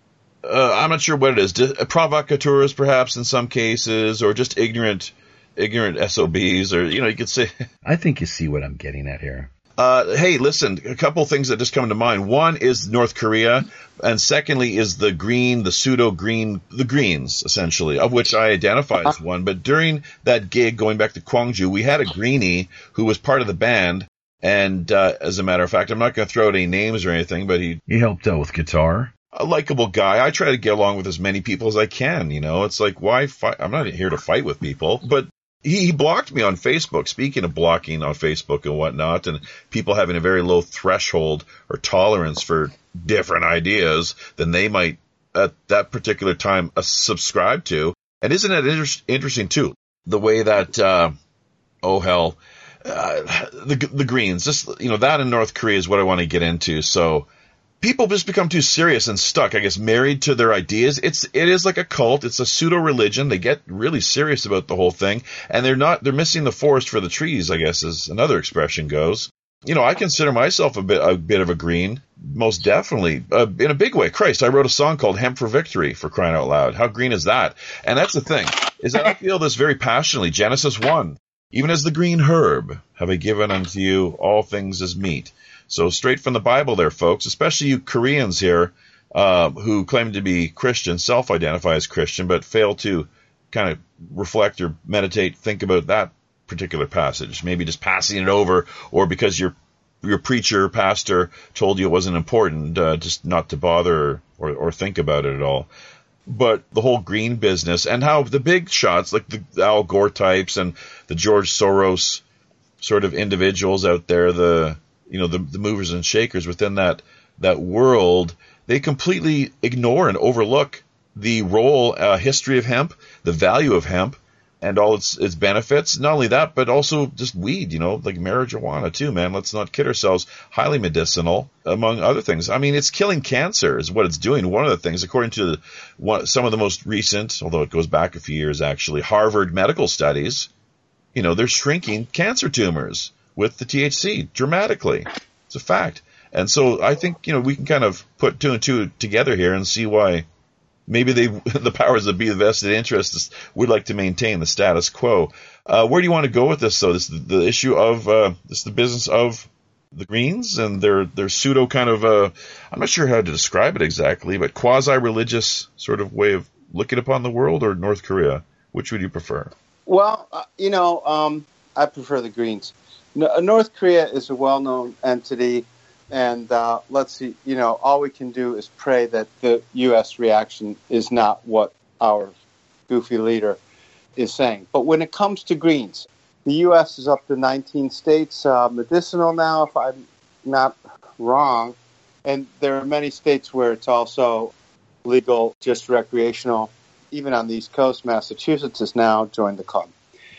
uh, I'm not sure what it is, di- provocateurs perhaps in some cases, or just ignorant ignorant S O Bs, or, you know, you could say. I think you see what I'm getting at here. Uh, hey, listen, a couple things that just come to mind. One is North Korea, and secondly is the green, the pseudo-green, the Greens, essentially, of which I identify as one. But during that gig, going back to Gwangju, we had a greenie who was part of the band, and uh, as a matter of fact, I'm not going to throw out any names or anything, but he, He helped out with guitar. a likable guy. I try to get along with as many people as I can, you know. It's like, why fight? I'm not here to fight with people, but He, he blocked me on Facebook. Speaking of blocking on Facebook and whatnot, and people having a very low threshold or tolerance for different ideas than they might at that particular time uh, subscribe to. And isn't it inter- interesting too, the way that uh, oh hell, uh, the the Greens, just, you know, that in North Korea is what I want to get into. So people just become too serious and stuck, I guess, married to their ideas. It's, it is like a cult. It's a pseudo religion. They get really serious about the whole thing, and they're not, they're missing the forest for the trees, I guess, as another expression goes. You know, I consider myself a bit, a bit of a green, most definitely, uh, in a big way. Christ, I wrote a song called Hemp for Victory, for crying out loud. How green is that? And that's the thing, is that I feel this very passionately. Genesis one, even as the green herb have I given unto you all things as meat. So straight from the Bible there, folks, especially you Koreans here, uh, who claim to be Christian, self-identify as Christian, but fail to kind of reflect or meditate, think about that particular passage, maybe just passing it over, or because your your preacher, pastor told you it wasn't important, uh, just not to bother or, or think about it at all. But the whole green business, and how the big shots, like the Al Gore types and the George Soros sort of individuals out there, the you know, the, the movers and shakers within that, that world, they completely ignore and overlook the role, uh, history of hemp, the value of hemp, and all its, its benefits. Not only that, but also just weed, you know, like marijuana too, man. Let's not kid ourselves. Highly medicinal, among other things. I mean, it's killing cancer is what it's doing. One of the things, according to the, one, some of the most recent, although it goes back a few years actually, Harvard medical studies, you know, they're shrinking cancer tumors with the T H C dramatically. It's a fact. And so I think, you know, we can kind of put two and two together here and see why maybe they, the powers that be, the vested interests, would like to maintain the status quo. Uh, where do you want to go with this, though? This is the, the issue of, uh, this is the business of the Greens and their, their pseudo kind of, uh, I'm not sure how to describe it exactly, but quasi-religious sort of way of looking upon the world, or North Korea? Which would you prefer? Well, uh, you know, um, I prefer the Greens. No, North Korea is a well-known entity, and uh, let's see, you know, all we can do is pray that the U S reaction is not what our goofy leader is saying. But when it comes to greens, the U S is up to nineteen states, uh, medicinal now, if I'm not wrong, and there are many states where it's also legal, just recreational. Even on the East Coast, Massachusetts has now joined the club.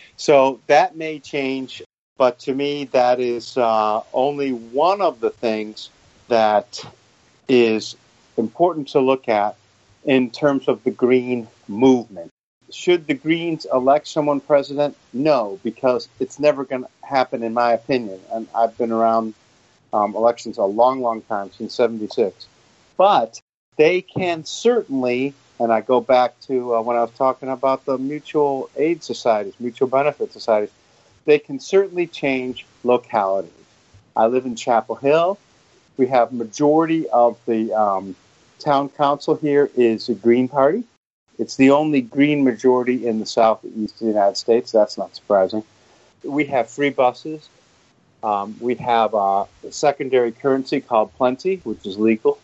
So that may change. But to me, that is uh, only one of the things that is important to look at in terms of the green movement. Should the Greens elect someone president? No, because it's never going to happen, in my opinion. And I've been around um, elections a long, long time, since seventy-six. But they can certainly, and I go back to uh, when I was talking about the mutual aid societies, mutual benefit societies, they can certainly change localities. I live in Chapel Hill. We have majority of the um, town council here is a Green Party. It's the only green majority in the southeast of the United States. That's not surprising. We have free buses. Um, we have uh, a secondary currency called Plenty, which is legal.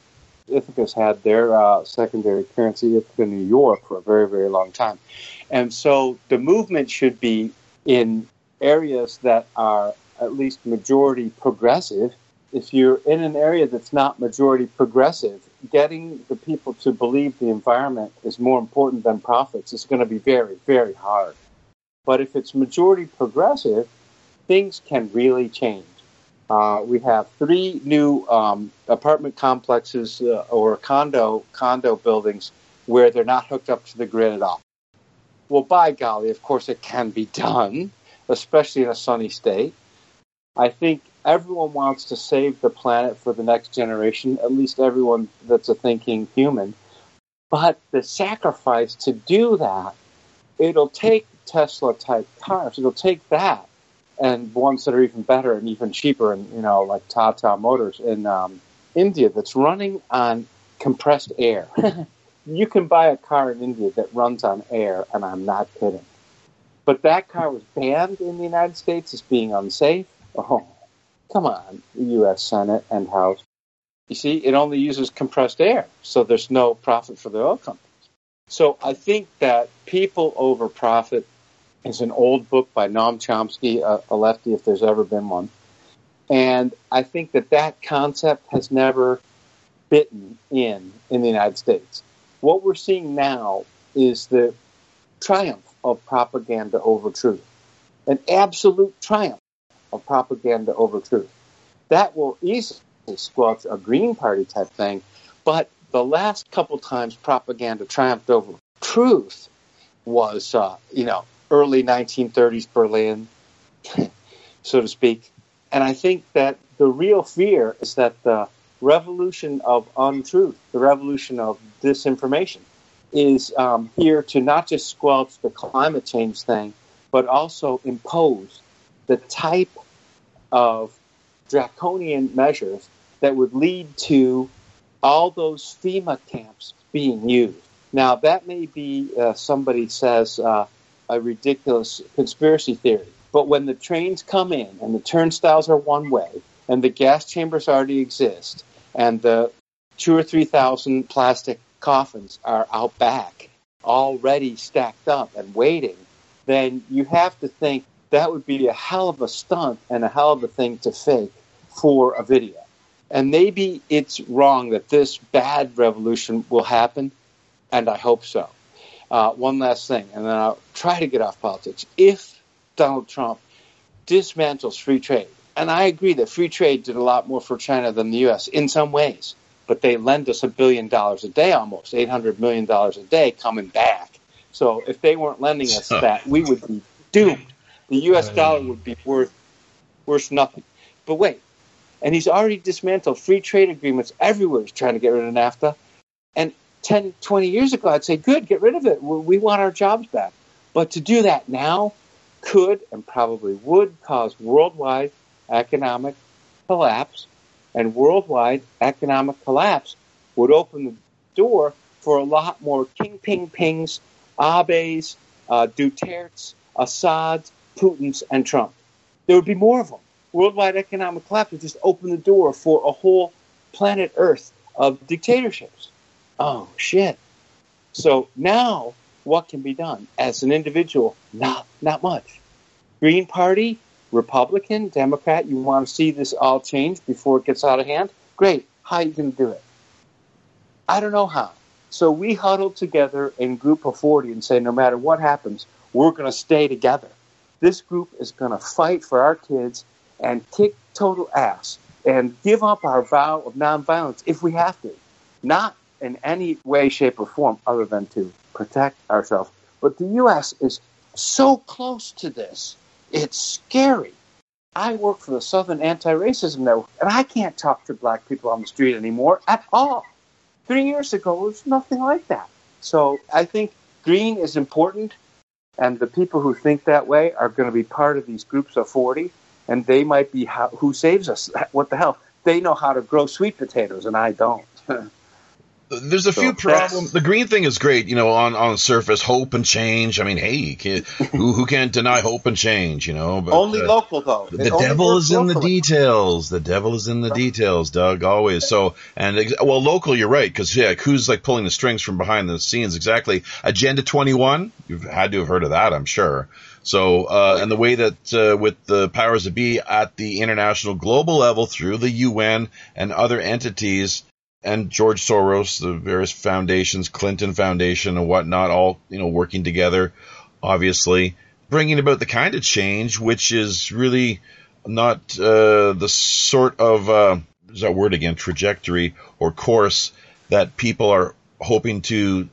Ithaca's had their uh, secondary currency, Ithaca, New York, for a very, very long time. And so the movement should be in areas that are at least majority progressive. If you're in an area that's not majority progressive, getting the people to believe the environment is more important than profits is going to be very, very hard. But if it's majority progressive, things can really change. Uh, we have three new um, apartment complexes uh, or condo condo buildings where they're not hooked up to the grid at all. Well, by golly, of course it can be done, especially in a sunny state. I think everyone wants to save the planet for the next generation, at least everyone that's a thinking human. But the sacrifice to do that, it'll take Tesla-type cars. It'll take that and ones that are even better and even cheaper, and you know, like Tata Motors in um, India that's running on compressed air. You can buy a car in India that runs on air, and I'm not kidding. But that car was banned in the United States as being unsafe. Oh, come on, the U S Senate and House. You see, it only uses compressed air, so there's no profit for the oil companies. So I think that people over profit is an old book by Noam Chomsky, a, a lefty if there's ever been one. And I think that that concept has never bitten in in the United States. What we're seeing now is the triumph of propaganda over truth, an absolute triumph of propaganda over truth. That will easily squelch a Green Party type thing, but the last couple times propaganda triumphed over truth was, uh, you know, early nineteen thirties Berlin, so to speak. And I think that the real fear is that the revolution of untruth, the revolution of disinformation, is um, here to not just squelch the climate change thing, but also impose the type of draconian measures that would lead to all those FEMA camps being used. Now, that may be, uh, somebody says, uh, a ridiculous conspiracy theory. But when the trains come in and the turnstiles are one way and the gas chambers already exist and the two or three thousand plastic coffins are out back, already stacked up and waiting, then you have to think that would be a hell of a stunt and a hell of a thing to fake for a video. And maybe it's wrong that this bad revolution will happen, and I hope so. Uh, one last thing, and then I'll try to get off politics. If Donald Trump dismantles free trade, and I agree that free trade did a lot more for China than the U S in some ways, but they lend us a billion dollars a day almost, eight hundred million dollars a day coming back. So if they weren't lending us that, we would be doomed. The U S dollar would be worth worth nothing. But wait, and he's already dismantled free trade agreements everywhere. He's trying to get rid of NAFTA. And ten, twenty years ago, I'd say, good, get rid of it. We want our jobs back. But to do that now could and probably would cause worldwide economic collapse, and worldwide economic collapse would open the door for a lot more King Ping Pings, Abes, uh, Dutertes, Assads, Putins, and Trump. There would be more of them. Worldwide economic collapse would just open the door for a whole planet Earth of dictatorships. Oh, shit. So now what can be done? As an individual, not not much. Green Party, Republican, Democrat, you want to see this all change before it gets out of hand? Great. How are you going to do it? I don't know how. So we huddled together in group of forty and say, no matter what happens, we're going to stay together. This group is going to fight for our kids and kick total ass and give up our vow of nonviolence if we have to. Not in any way, shape, or form other than to protect ourselves. But the U S is so close to this. It's scary. I work for the Southern Anti-Racism Network, and I can't talk to black people on the street anymore at all. Three years ago, it was nothing like that. So I think green is important, and the people who think that way are going to be part of these groups of forty, and they might be how, who saves us. What the hell? They know how to grow sweet potatoes, and I don't. There's a So few that's- problems. The green thing is great, you know, on, on the surface, hope and change. I mean, hey, you can't, who, who can't deny hope and change, you know? But, Only uh, local, though. The It only devil works is in the locally. details. The devil is in the details, Doug, always. So, and, ex- well, local, you're right, because, yeah, who's, like, pulling the strings from behind the scenes? Exactly. Agenda twenty-one, you've had to have heard of that, I'm sure. So, uh, and the way that, uh, with the powers that be at the international global level through the U N and other entities, and George Soros, the various foundations, Clinton Foundation and whatnot, all, you know, working together, obviously, bringing about the kind of change which is really not uh, the sort of, uh, there's that word again, trajectory or course that people are hoping to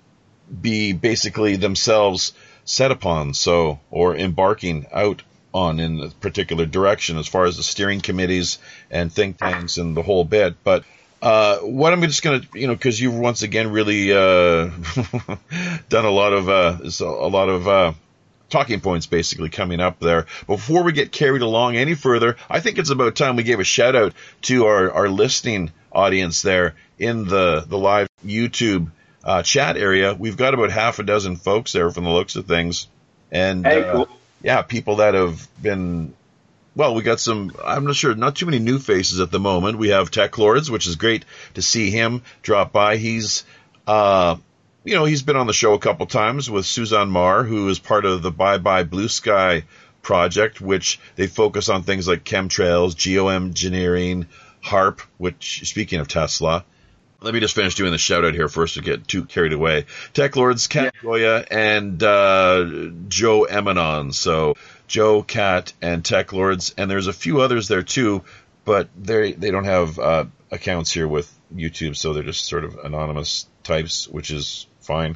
be basically themselves set upon, so, or embarking out on in a particular direction as far as the steering committees and think tanks and the whole bit. But Uh, what I'm just going to, you know, because you've once again really uh, done a lot of uh, a lot of uh, talking points basically coming up there. Before we get carried along any further, I think it's about time we gave a shout out to our, our listening audience there in the, the live YouTube uh, chat area. We've got about half a dozen folks there from the looks of things. And Hey, uh, cool. yeah, people that have been... Well, we got some, I'm not sure, not too many new faces at the moment. We have Tech Lords, which is great to see him drop by. He's, uh, you know, he's been on the show a couple times with Suzanne Marr, who is part of the Bye Bye Blue Sky project, which they focus on things like chemtrails, geoengineering, HARP, which, speaking of Tesla, let me just finish doing the shout out here first to get too carried away. Tech Lords, Kat Goya, and uh, Joe Emanon. So Joe, Kat, and Tech Lords, and there's a few others there too, but they they don't have uh, accounts here with YouTube, so they're just sort of anonymous types, which is fine.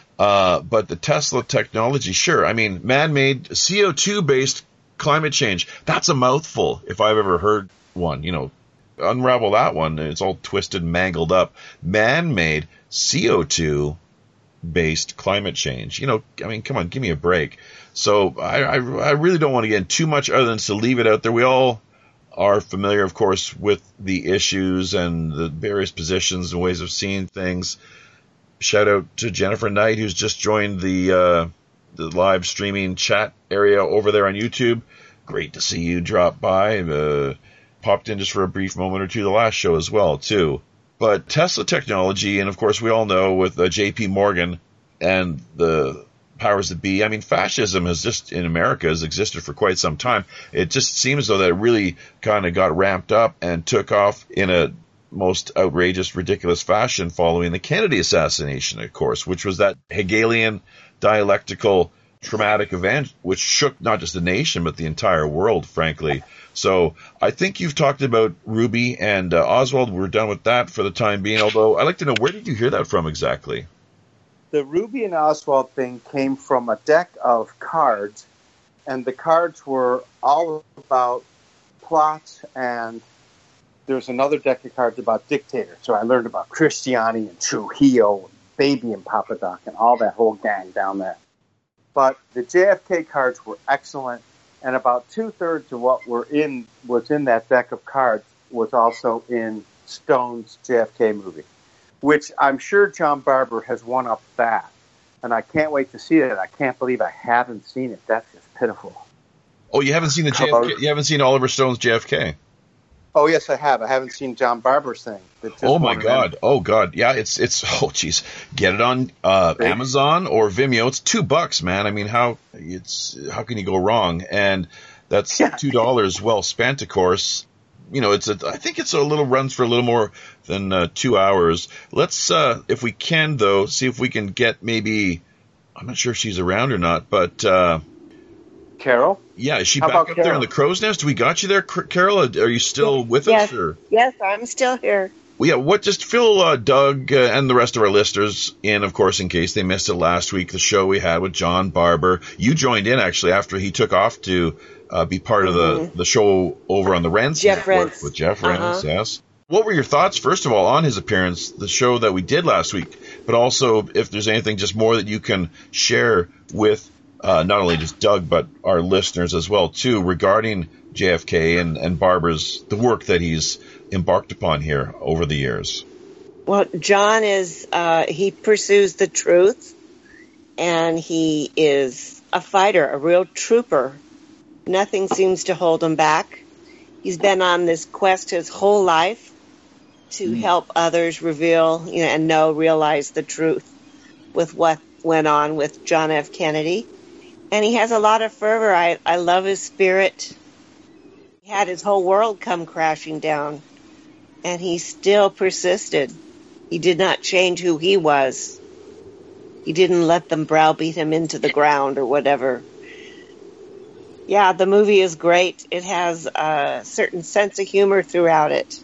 Uh, but the Tesla technology, sure. I mean, man-made C O two based climate change. That's a mouthful if I've ever heard one, you know. Unravel that one, it's all twisted, mangled up. Man-made C O two based climate change. You know, I mean, come on, give me a break. So I, I, I really don't want to get in too much other than to leave it out there. We all are familiar, of course, with the issues and the various positions and ways of seeing things. Shout out to Jennifer Knight, who's just joined the uh, the live streaming chat area over there on YouTube. Great to see you drop by. Uh, popped in just for a brief moment or two the last show as well, too. But Tesla technology, and of course we all know with uh, J P Morgan and the powers that be, I mean, fascism has just, in America, has existed for quite some time. It just seems though that it really kind of got ramped up and took off in a most outrageous, ridiculous fashion following the Kennedy assassination, of course, which was that Hegelian dialectical traumatic event which shook not just the nation but the entire world, frankly. So I think you've talked about Ruby and uh, Oswald. We're done with that for the time being, although I'd like to know, where did you hear that from exactly? The Ruby and Oswald thing came from a deck of cards, and the cards were all about plots, and there's another deck of cards about dictators. So I learned about Cristiani and Trujillo and Baby and Papadoc and all that whole gang down there. But the J F K cards were excellent, and about two-thirds of what were in was in that deck of cards was also in Stone's J F K movie, which I'm sure John Barber has one-upped that. And I can't wait to see it. I can't believe I haven't seen it. That's just pitiful. Oh, you haven't seen the J F K? You haven't seen Oliver Stone's J F K? Oh, yes, I have. I haven't seen John Barber's thing. that just Oh my won an God! Emmy. Oh God! Yeah, it's it's. Oh geez, get it on uh, Amazon or Vimeo. It's two bucks, man. I mean, how it's how can you go wrong? And that's Yeah. two dollars well spent, of course. You know, it's a. I think it's a little runs for a little more than uh, two hours. Let's, uh, if we can, though, see if we can get maybe. I'm not sure if she's around or not, but uh, Carol? yeah, is she How back about up there in Carol? the crow's nest? We got you there, Car- Carol. Are you still with Yes. us? Or? Yes, I'm still here. Well, yeah, what just fill uh, Doug uh, and the rest of our listeners in, of course, in case they missed it last week, the show we had with John Barber. You joined in, actually, after he took off to uh, be part of the, the show over on the Rents Jeff Network Rents. with Jeff Uh-huh. Rents, yes. What were your thoughts, first of all, on his appearance, the show that we did last week, but also if there's anything just more that you can share with uh, not only just Doug, but our listeners as well, too, regarding J F K and, and Barber's, the work that he's embarked upon here over the years? Well, John is, uh, he pursues the truth, and he is a fighter, a real trooper. Nothing seems to hold him back. He's been on this quest his whole life to mm. help others reveal, you know, and know, realize the truth with what went on with John F. Kennedy. And he has a lot of fervor. I, I love his spirit. He had his whole world come crashing down, and he still persisted. He did not change who he was. He didn't let them browbeat him into the ground or whatever. Yeah, the movie is great. It has a certain sense of humor throughout it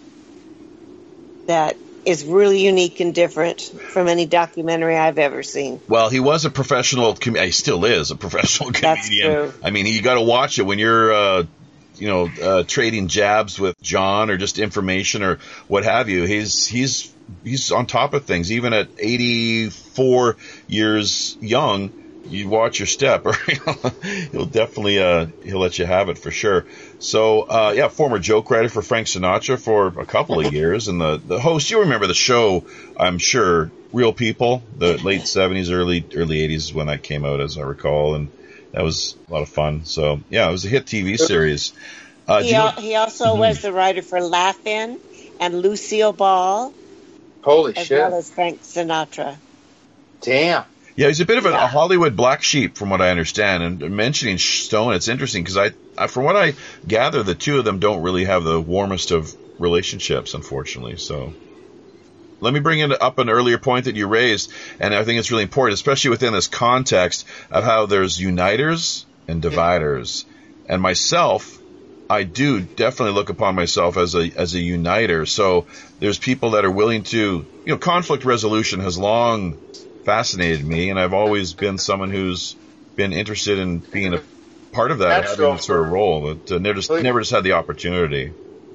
that is really unique and different from any documentary I've ever seen. Well, he was a professional, com- he still is a professional comedian. That's true. I mean, you got to watch it when you're, uh, you know, uh, trading jabs with John or just information or what have you. He's, he's, he's on top of things. Even at eighty-four years young, you watch your step, or he'll definitely, uh, he'll let you have it for sure. So, uh, yeah, former joke writer for Frank Sinatra for a couple of years, and the, the host, you remember the show, I'm sure, Real People, the late seventies, early, early eighties when that came out, as I recall, and that was a lot of fun. So, yeah, it was a hit T V series. Uh, he, you know, al- he also mm-hmm. was the writer for Laugh-In and Lucille Ball. Holy as shit. well as Frank Sinatra. Damn. Yeah, he's a bit of a, yeah. a Hollywood black sheep, from what I understand. And mentioning Stone, it's interesting because I, I, from what I gather, the two of them don't really have the warmest of relationships, unfortunately. So, let me bring it up an earlier point that you raised, and I think it's really important, especially within this context of how there's uniters and dividers. And myself, I do definitely look upon myself as a as a uniter. So there's people that are willing to, you know, conflict resolution has long fascinated me, and I've always been someone who's been interested in being a part of that, having that sort of role, but uh, never just never just had the opportunity.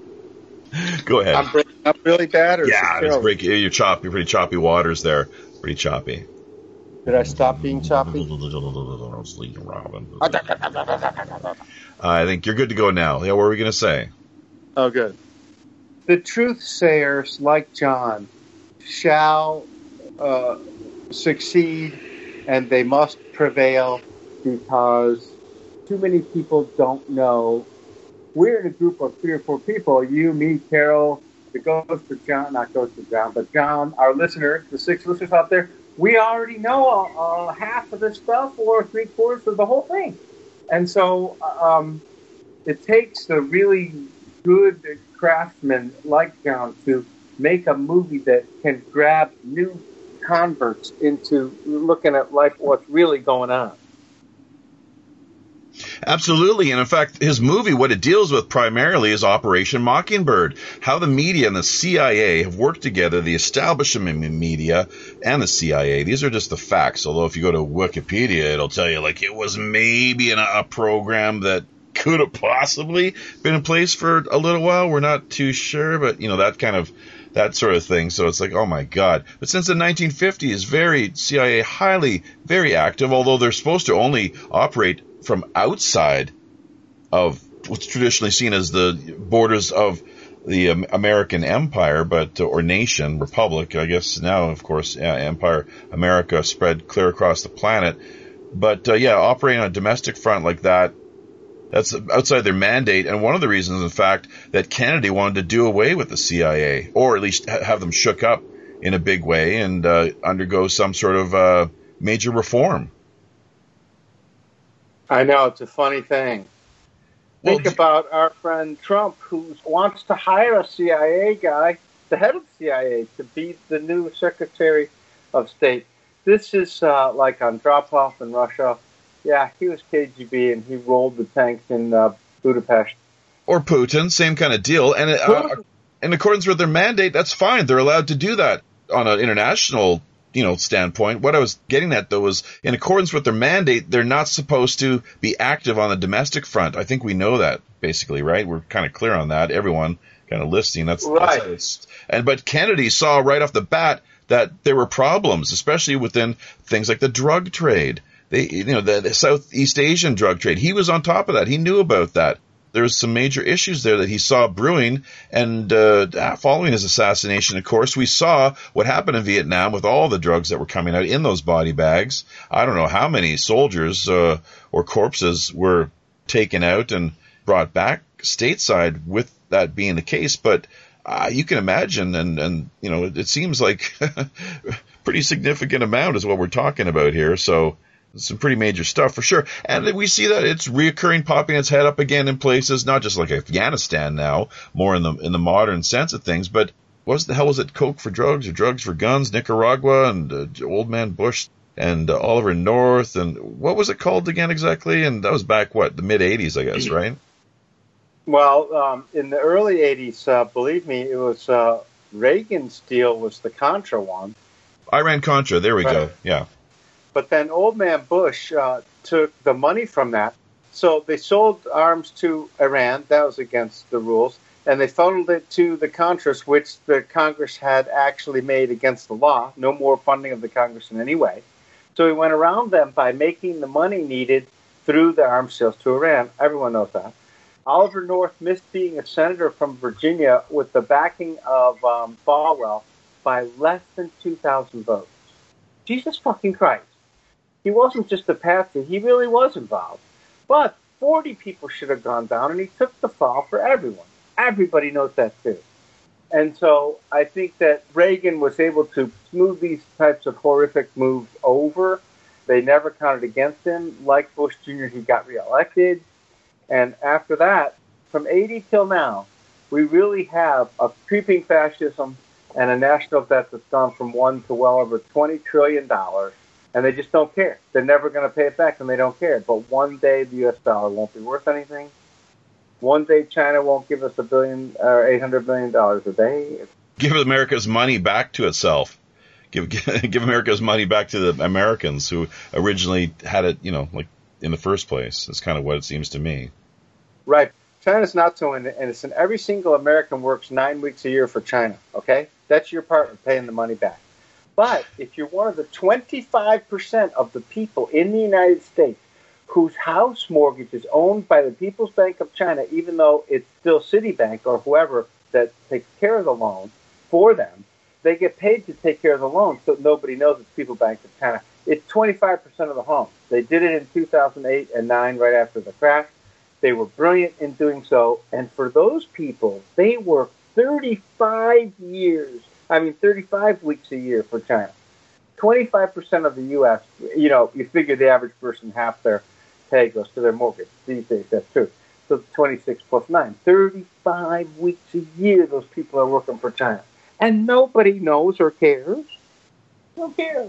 Go ahead. I'm breaking up really bad, or yeah, is it it's break, you're choppy, pretty choppy waters there, pretty choppy. Did I stop being choppy? I think you're good to go now. Yeah, what were we going to say? Oh, good. The truth sayers, like John, shall uh, succeed, and they must prevail because too many people don't know. We're in a group of three or four people, you, me, Carol, the Ghost of John, not Ghost of John, but John, our listeners, the six listeners out there. We already know uh, uh, half of this stuff or three quarters of the whole thing. And so um, it takes a really good craftsman like John to make a movie that can grab new converts into looking at life, what's really going on. Absolutely. And in fact, his movie, what it deals with primarily is Operation Mockingbird, how the media and the C I A have worked together, the establishment media and the C I A. These are just the facts. Although if you go to Wikipedia, it'll tell you like it was maybe in a, a program that could have possibly been in place for a little while. We're not too sure, but you know, that kind of, that sort of thing. So it's like, oh my God. But since the nineteen fifties, very C I A highly, very active, although they're supposed to only operate from outside of what's traditionally seen as the borders of the American empire, but or nation, republic, I guess now, of course, yeah, empire, America spread clear across the planet. But uh, yeah, operating on a domestic front like that, that's outside their mandate. And one of the reasons, in fact, that Kennedy wanted to do away with the C I A, or at least ha- have them shook up in a big way and uh, undergo some sort of uh, major reform. I know, it's a funny thing. Well, Think about our friend Trump, who wants to hire a C I A guy, the head of the C I A, to be the new Secretary of State. This is uh, like on Andropov in Russia. Yeah, he was K G B, and he rolled the tanks in uh, Budapest. Or Putin, same kind of deal. And uh, in accordance with their mandate, that's fine. They're allowed to do that on an international you know, standpoint. What I was getting at, though, was in accordance with their mandate, they're not supposed to be active on the domestic front. I think we know that, basically, right? We're kind of clear on that. Everyone kind of listening. That's right. That's and but Kennedy saw right off the bat that there were problems, especially within things like the drug trade. They, you know, the, the Southeast Asian drug trade. He was on top of that. He knew about that. there was some major issues there that he saw brewing. And uh, following his assassination, of course, we saw what happened in Vietnam with all the drugs that were coming out in those body bags. I don't know how many soldiers uh, or corpses were taken out and brought back stateside with that being the case. But uh, you can imagine, and, and you know, it, it seems like pretty significant amount is what we're talking about here. So some pretty major stuff for sure. And we see that it's reoccurring, popping its head up again in places, not just like Afghanistan now, more in the in the modern sense of things, but what the hell was it? Coke for drugs or drugs for guns? Nicaragua and uh, Old Man Bush and uh, Oliver North. And what was it called again exactly? And that was back, what, the mid-eighties, I guess, right? Well, um, in the early eighties, uh, believe me, it was uh, Reagan's deal was the Contra one. Iran-Contra, there we right. go, yeah. But then Old Man Bush uh, took the money from that. So they sold arms to Iran. That was against the rules. And they funneled it to the Contras, which the Congress had actually made against the law. No more funding of the Congress in any way. So he went around them by making the money needed through the arms sales to Iran. Everyone knows that. Oliver North missed being a senator from Virginia with the backing of um, Falwell by less than two thousand votes. Jesus fucking Christ. He wasn't just a patsy. He really was involved. But forty people should have gone down, and he took the fall for everyone. Everybody knows that, too. And so I think that Reagan was able to smooth these types of horrific moves over. They never counted against him. Like Bush Junior, he got reelected. And after that, from eighty till now, we really have a creeping fascism and a national debt that's gone from one to well over twenty trillion dollars. And they just don't care. They're never going to pay it back, and they don't care. But one day the U S dollar won't be worth anything. One day China won't give us a billion or eight hundred million dollars a day. Give America's money back to itself. Give give America's money back to the Americans who originally had it, you know, like in the first place. That's kind of what it seems to me. Right. China's not so innocent. Every single American works nine weeks a year for China. Okay, that's your part of paying the money back. But if you're one of the twenty-five percent of the people in the United States whose house mortgage is owned by the People's Bank of China, even though it's still Citibank or whoever that takes care of the loan for them, they get paid to take care of the loan, so nobody knows it's People's Bank of China. It's twenty-five percent of the homes. They did it in two thousand eight and nine, right after the crash. They were brilliant in doing so. And for those people, they worked thirty-five years. I mean, thirty-five weeks a year for China. twenty-five percent of the U S, you know, you figure the average person, half their pay goes to their mortgage. These days, that's true. So twenty-six plus nine. thirty-five weeks a year those people are working for China. And nobody knows or cares. Don't care.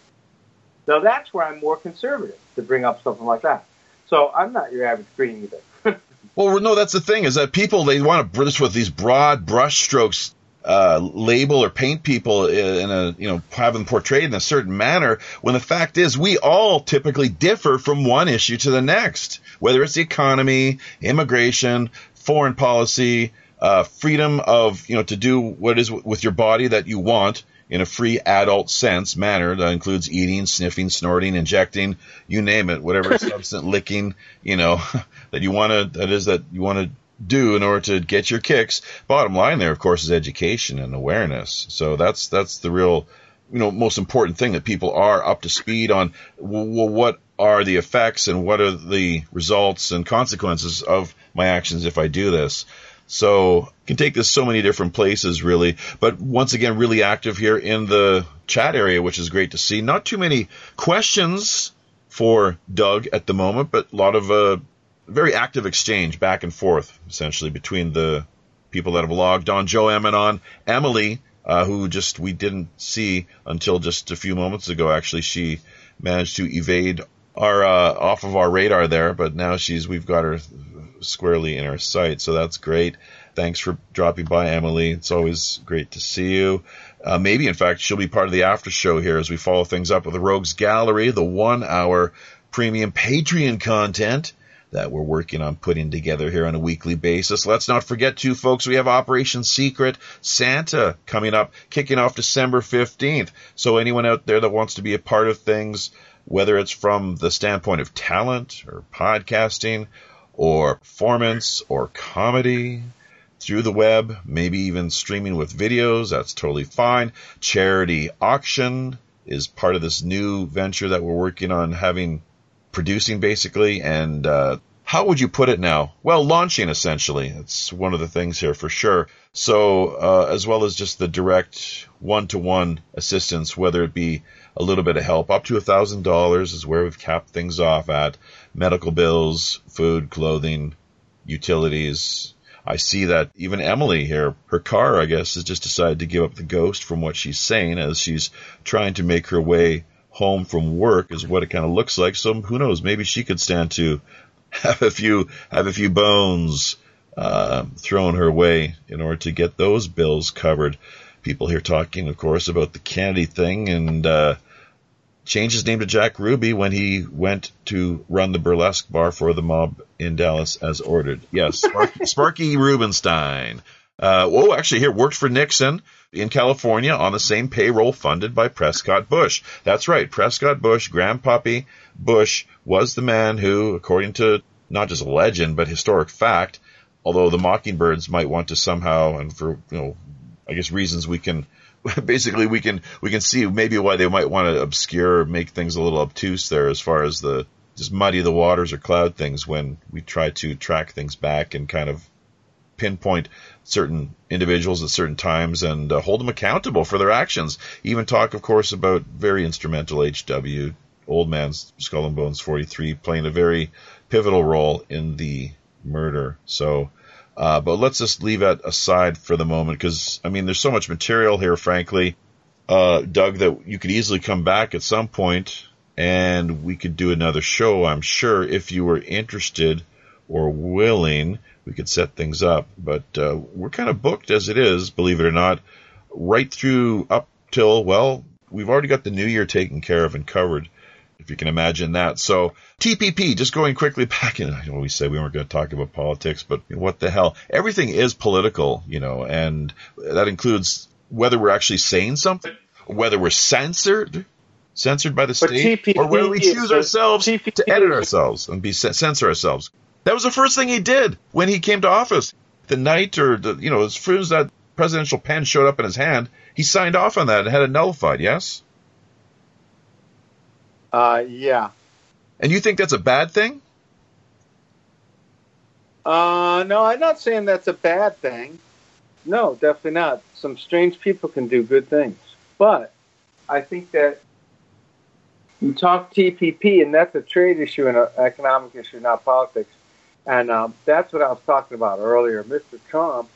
Now, that's where I'm more conservative, to bring up something like that. So I'm not your average green either. Well, no, that's the thing, is that people, they want to this with these broad brushstrokes, uh, label or paint people in a, you know, have them portrayed in a certain manner, when the fact is we all typically differ from one issue to the next, whether it's the economy, immigration, foreign policy, uh, freedom of, you know, to do what is with your body that you want in a free adult sense manner that includes eating, sniffing, snorting, injecting, you name it, whatever substance licking, you know, that you want to, that is that you want to do in order to get your kicks. Bottom line there, of course, is education and awareness. So that's, that's the real, you know, most important thing, that people are up to speed on well, what are the effects and what are the results and consequences of my actions if I do this. So you can take this so many different places, really. But once again, really active here in the chat area, which is great to see. Not too many questions for Doug at the moment, but a lot of uh, very active exchange back and forth, essentially, between the people that have logged on. Joe Emanon, Emily, uh, who just we didn't see until just a few moments ago. Actually, she managed to evade our uh, off of our radar there, but now she's we've got her squarely in our sight, so that's great. Thanks for dropping by, Emily. It's always great to see you. Uh, maybe, in fact, she'll be part of the after show here as we follow things up with the Rogues Gallery, the one-hour premium Patreon content that we're working on putting together here on a weekly basis. Let's not forget, too, folks, we have Operation Secret Santa coming up, kicking off December fifteenth. So anyone out there that wants to be a part of things, whether it's from the standpoint of talent or podcasting or performance or comedy through the web, maybe even streaming with videos, that's totally fine. Charity auction is part of this new venture that we're working on having, producing basically, and uh, how would you put it now? Well, launching essentially. It's one of the things here for sure. So uh, as well as just the direct one-to-one assistance, whether it be a little bit of help, up to one thousand dollars is where we've capped things off at. Medical bills, food, clothing, utilities. I see that even Emily here, her car, I guess, has just decided to give up the ghost from what she's saying as she's trying to make her way home from work is what it kind of looks like. So who knows? Maybe she could stand to have a few have a few bones uh, thrown her way in order to get those bills covered. People here talking, of course, about the Kennedy thing and uh, changed his name to Jack Ruby when he went to run the burlesque bar for the mob in Dallas as ordered. Yes, Sparky, Sparky Rubenstein. Uh, oh, actually, here worked for Nixon in California on the same payroll funded by Prescott Bush. That's right, Prescott Bush, Grandpappy Bush, was the man who, according to not just legend but historic fact, although the Mockingbirds might want to somehow, and for you know, I guess reasons we can, basically we can we can see maybe why they might want to obscure or make things a little obtuse there as far as the just muddy the waters or cloud things when we try to track things back and kind of pinpoint certain individuals at certain times and uh, hold them accountable for their actions. Even talk, of course, about very instrumental H W, Old Man's Skull and Bones forty-three, playing a very pivotal role in the murder. So, uh, but let's just leave that aside for the moment because, I mean, there's so much material here, frankly, uh, Doug, that you could easily come back at some point and we could do another show, I'm sure, if you were interested or willing. We could set things up, but uh, we're kind of booked as it is, believe it or not, right through up till, well, we've already got the new year taken care of and covered, if you can imagine that. So T P P, just going quickly back, and I know we said we weren't going to talk about politics, but what the hell? Everything is political, you know, and that includes whether we're actually saying something, whether we're censored, censored by the state, T P P or whether we choose ourselves T P P to edit ourselves and be censor ourselves. That was the first thing he did when he came to office. The night or, the, you know, as soon as that presidential pen showed up in his hand, he signed off on that and had it nullified, yes? Uh, yeah. And you think that's a bad thing? Uh, no, I'm not saying that's a bad thing. No, definitely not. Some strange people can do good things. But I think that you talk T P P, and that's a trade issue and an economic issue, not politics. And um, that's what I was talking about earlier. Mister Trump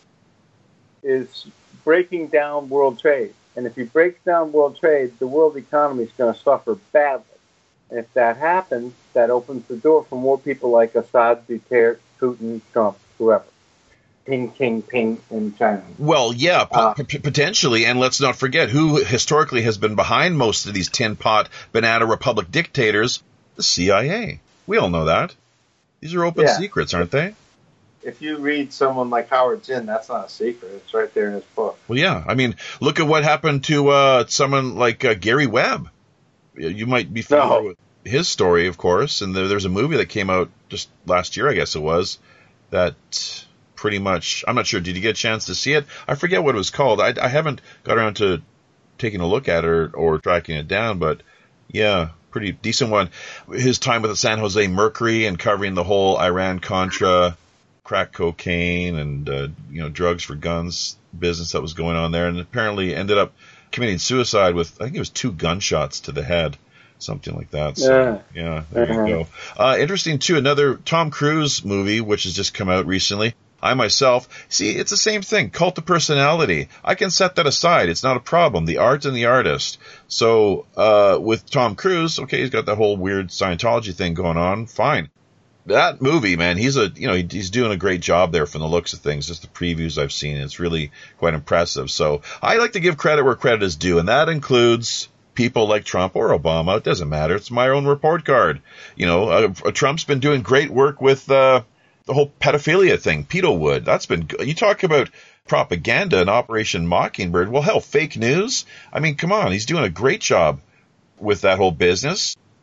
is breaking down world trade. And if he breaks down world trade, the world economy is going to suffer badly. And if that happens, that opens the door for more people like Assad, Duterte, Putin, Trump, whoever. Ping, ping, ping in China. Well, yeah, uh, p- potentially. And let's not forget who historically has been behind most of these tin pot banana republic dictators, the C I A. We all know that. These are open yeah. secrets, aren't they? If you read someone like Howard Zinn, that's not a secret. It's right there in his book. Well, yeah. I mean, look at what happened to uh, someone like uh, Gary Webb. You might be familiar no. with his story, of course. And there, there's a movie that came out just last year, I guess it was, that pretty much, I'm not sure, did you get a chance to see it? I forget what it was called. I, I haven't got around to taking a look at it or, or tracking it down, but yeah, pretty decent one. His time with the San Jose Mercury and covering the whole Iran-Contra crack cocaine and, uh, you know, drugs for guns business that was going on there, and apparently ended up committing suicide with, I think it was two gunshots to the head, something like that. So, yeah, yeah there uh-huh. you go. Uh, interesting, too, another Tom Cruise movie, which has just come out recently. I myself, see, it's the same thing, cult of personality. I can set that aside. It's not a problem. The art and the artist. So uh, with Tom Cruise, okay, he's got that whole weird Scientology thing going on. Fine. That movie, man, he's a you know he, he's doing a great job there from the looks of things. Just the previews I've seen, it's really quite impressive. So I like to give credit where credit is due, and that includes people like Trump or Obama. It doesn't matter. It's my own report card. You know, uh, Trump's been doing great work with uh, the whole pedophilia thing, Pedowood. That's been good. You talk about propaganda and Operation Mockingbird. Well, hell, fake news. I mean, come on, he's doing a great job with that whole business.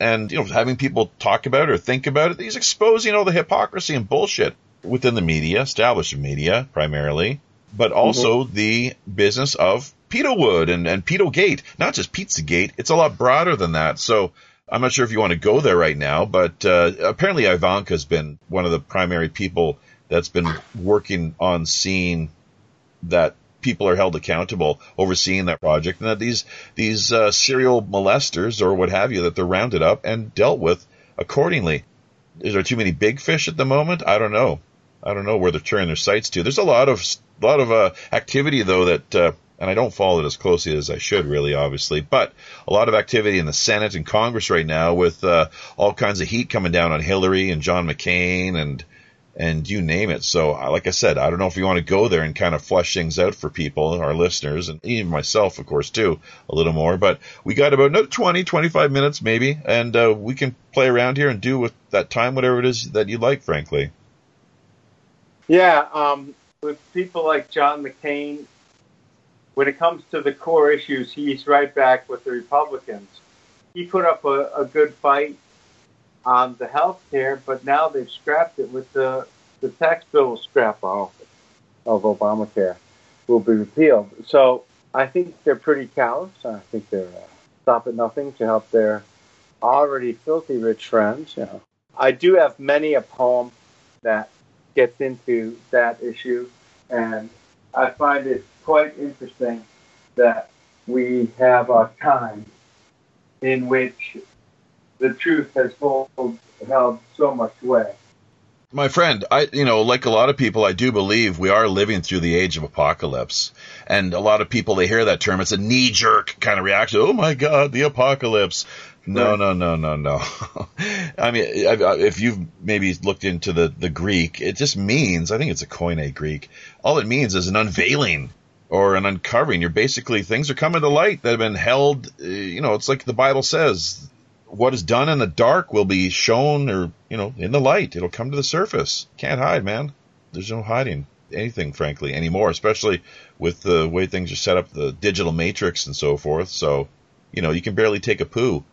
and, you know, having people talk about it or think about it. He's exposing all the hypocrisy and bullshit within the media, established media primarily, but also mm-hmm. the business of Pedowood and, and Pedogate, not just Pizzagate. It's a lot broader than that. So I'm not sure if you want to go there right now, but uh, apparently Ivanka's been one of the primary people that's been working on seeing that people are held accountable, overseeing that project, and that these these uh, serial molesters or what have you, that they're rounded up and dealt with accordingly. Is there too many big fish at the moment? I don't know. I don't know where they're turning their sights to. There's a lot of a lot of uh, activity though that. Uh, And I don't follow it as closely as I should, really, obviously. But a lot of activity in the Senate and Congress right now with uh, all kinds of heat coming down on Hillary and John McCain and and you name it. So, like I said, I don't know if you want to go there and kind of flesh things out for people, our listeners, and even myself, of course, too, a little more. But we got about another twenty, twenty-five minutes maybe, and uh, we can play around here and do with that time whatever it is that you like, frankly. Yeah, um, with people like John McCain, when it comes to the core issues, he's right back with the Republicans. He put up a, a good fight on the health care, but now they've scrapped it with the, the tax bill scrap off of Obamacare will be repealed. So I think they're pretty callous. I think they're uh, stop at nothing to help their already filthy rich friends. You know, I do have many a poem that gets into that issue, and I find it quite interesting that we have a time in which the truth has hold, held so much sway. My friend, I, you know, like a lot of people, I do believe we are living through the age of apocalypse. And a lot of people, they hear that term, it's a knee-jerk kind of reaction. Oh, my God, the apocalypse. No, no, no, no, no. I mean, if you've maybe looked into the, the Greek, it just means, I think it's a Koine Greek, all it means is an unveiling or an uncovering. You're basically, things are coming to light that have been held, you know, it's like the Bible says, what is done in the dark will be shown or, you know, in the light. It'll come to the surface. Can't hide, man. There's no hiding anything, frankly, anymore, especially with the way things are set up, the digital matrix and so forth. So, you know, you can barely take a poo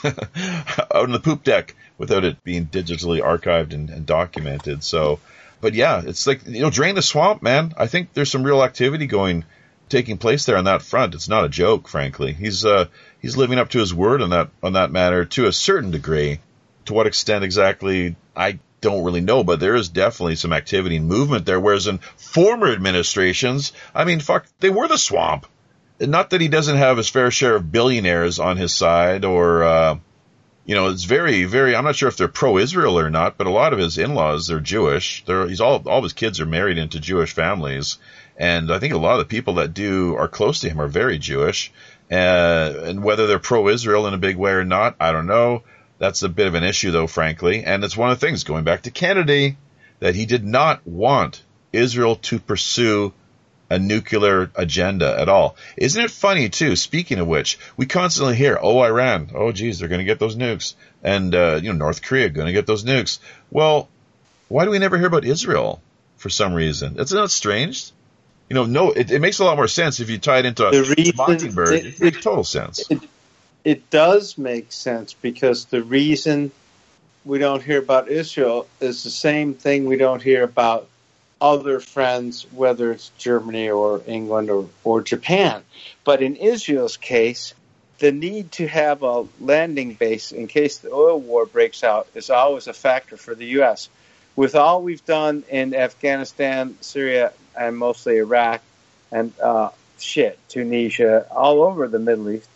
out on the poop deck without it being digitally archived and, and documented. So, but yeah, it's like, you know, drain the swamp, man. I think there's some real activity going, taking place there on that front. It's not a joke, frankly. He's, uh, he's living up to his word on that, on that matter to a certain degree. To what extent exactly, I don't really know, but there is definitely some activity and movement there. Whereas in former administrations, I mean, fuck, they were the swamp. Not that he doesn't have his fair share of billionaires on his side or, uh, you know, it's very, very, I'm not sure if they're pro-Israel or not, but a lot of his in-laws, they're Jewish. They're, he's all, all of his kids are married into Jewish families. And I think a lot of the people that do are close to him are very Jewish. Uh, and whether they're pro-Israel in a big way or not, I don't know. That's a bit of an issue, though, frankly. And it's one of the things, going back to Kennedy, that he did not want Israel to pursue a nuclear agenda at all. Isn't it funny, too, speaking of which, we constantly hear, oh, Iran, oh, geez, they're going to get those nukes. And, uh, you know, North Korea going to get those nukes. Well, why do we never hear about Israel for some reason? Isn't that strange? You know, no, it, it makes a lot more sense if you tie it into a reason, Mockingbird. It, it makes total sense. It, it does make sense because the reason we don't hear about Israel is the same thing we don't hear about other friends, whether it's Germany or England or, or Japan. But in Israel's case, the need to have a landing base in case the oil war breaks out is always a factor for the U S. With all we've done in Afghanistan, Syria, and mostly Iraq, and uh, shit, Tunisia, all over the Middle East,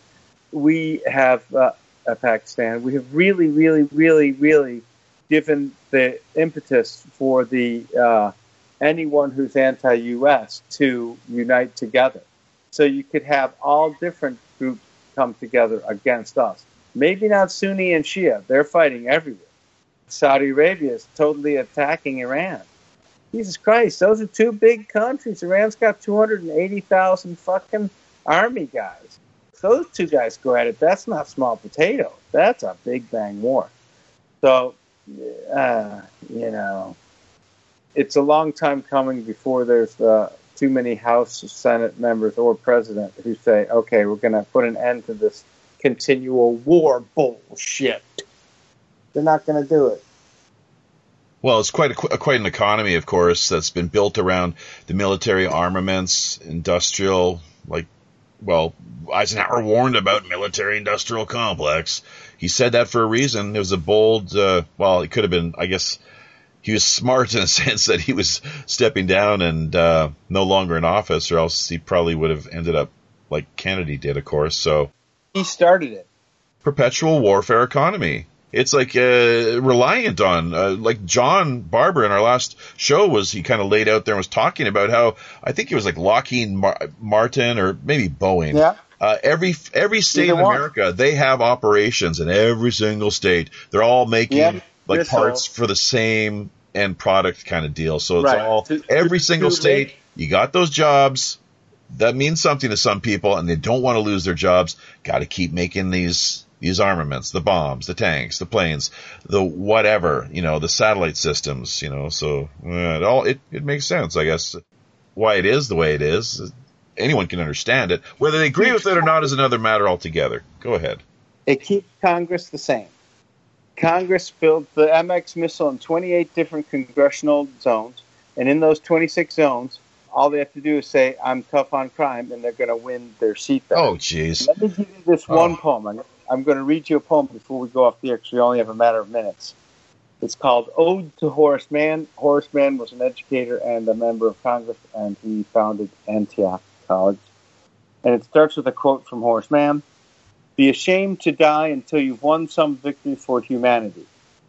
we have, uh, uh, Pakistan, we have really, really, really, really given the impetus for the uh, anyone who's anti-U S to unite together. So you could have all different groups come together against us. Maybe not Sunni and Shia. They're fighting everywhere. Saudi Arabia is totally attacking Iran. Jesus Christ, those are two big countries. Iran's got two hundred eighty thousand fucking army guys. Those two guys go at it. That's not small potatoes. That's a big bang war. So, uh, you know, it's a long time coming before there's uh, too many House, Senate members, or president who say, okay, we're going to put an end to this continual war bullshit. They're not going to do it. Well, it's quite a, quite an economy, of course, that's been built around the military armaments, industrial, like, well, Eisenhower warned about military-industrial complex. He said that for a reason. It was a bold, uh, well, it could have been, I guess, he was smart in a sense that he was stepping down and uh, no longer in office, or else he probably would have ended up like Kennedy did, of course. So he started it. Perpetual warfare economy. It's like uh, reliant on, uh, like John Barber in our last show was, he kind of laid out there and was talking about how, I think it was like Lockheed Mar- Martin or maybe Boeing. Yeah. Uh, every every state Either in one. America, they have operations in every single state. They're all making Yeah, like yes, parts so. for the same end product kind of deal. So it's Right. all, To- every to- single to state, make- you got those jobs. That means something to some people, and they don't want to lose their jobs. Got to keep making these these armaments, the bombs, the tanks, the planes, the whatever, you know, the satellite systems, you know. So uh, it all it, it makes sense, I guess, why it is the way it is. Anyone can understand it. Whether they agree with it or not is another matter altogether. Go ahead. It keeps Congress the same. Congress built the M X missile in twenty-eight different congressional zones, and in those twenty-six zones, all they have to do is say, I'm tough on crime, and they're going to win their seat back. Oh, jeez. Let me give you this one Oh. poem. I'm, I'm going to read you a poem before we go off the air, because we only have a matter of minutes. It's called Ode to Horace Mann. Horace Mann was an educator and a member of Congress, and he founded Antioch College. And it starts with a quote from Horace Mann. Be ashamed to die until you've won some victory for humanity.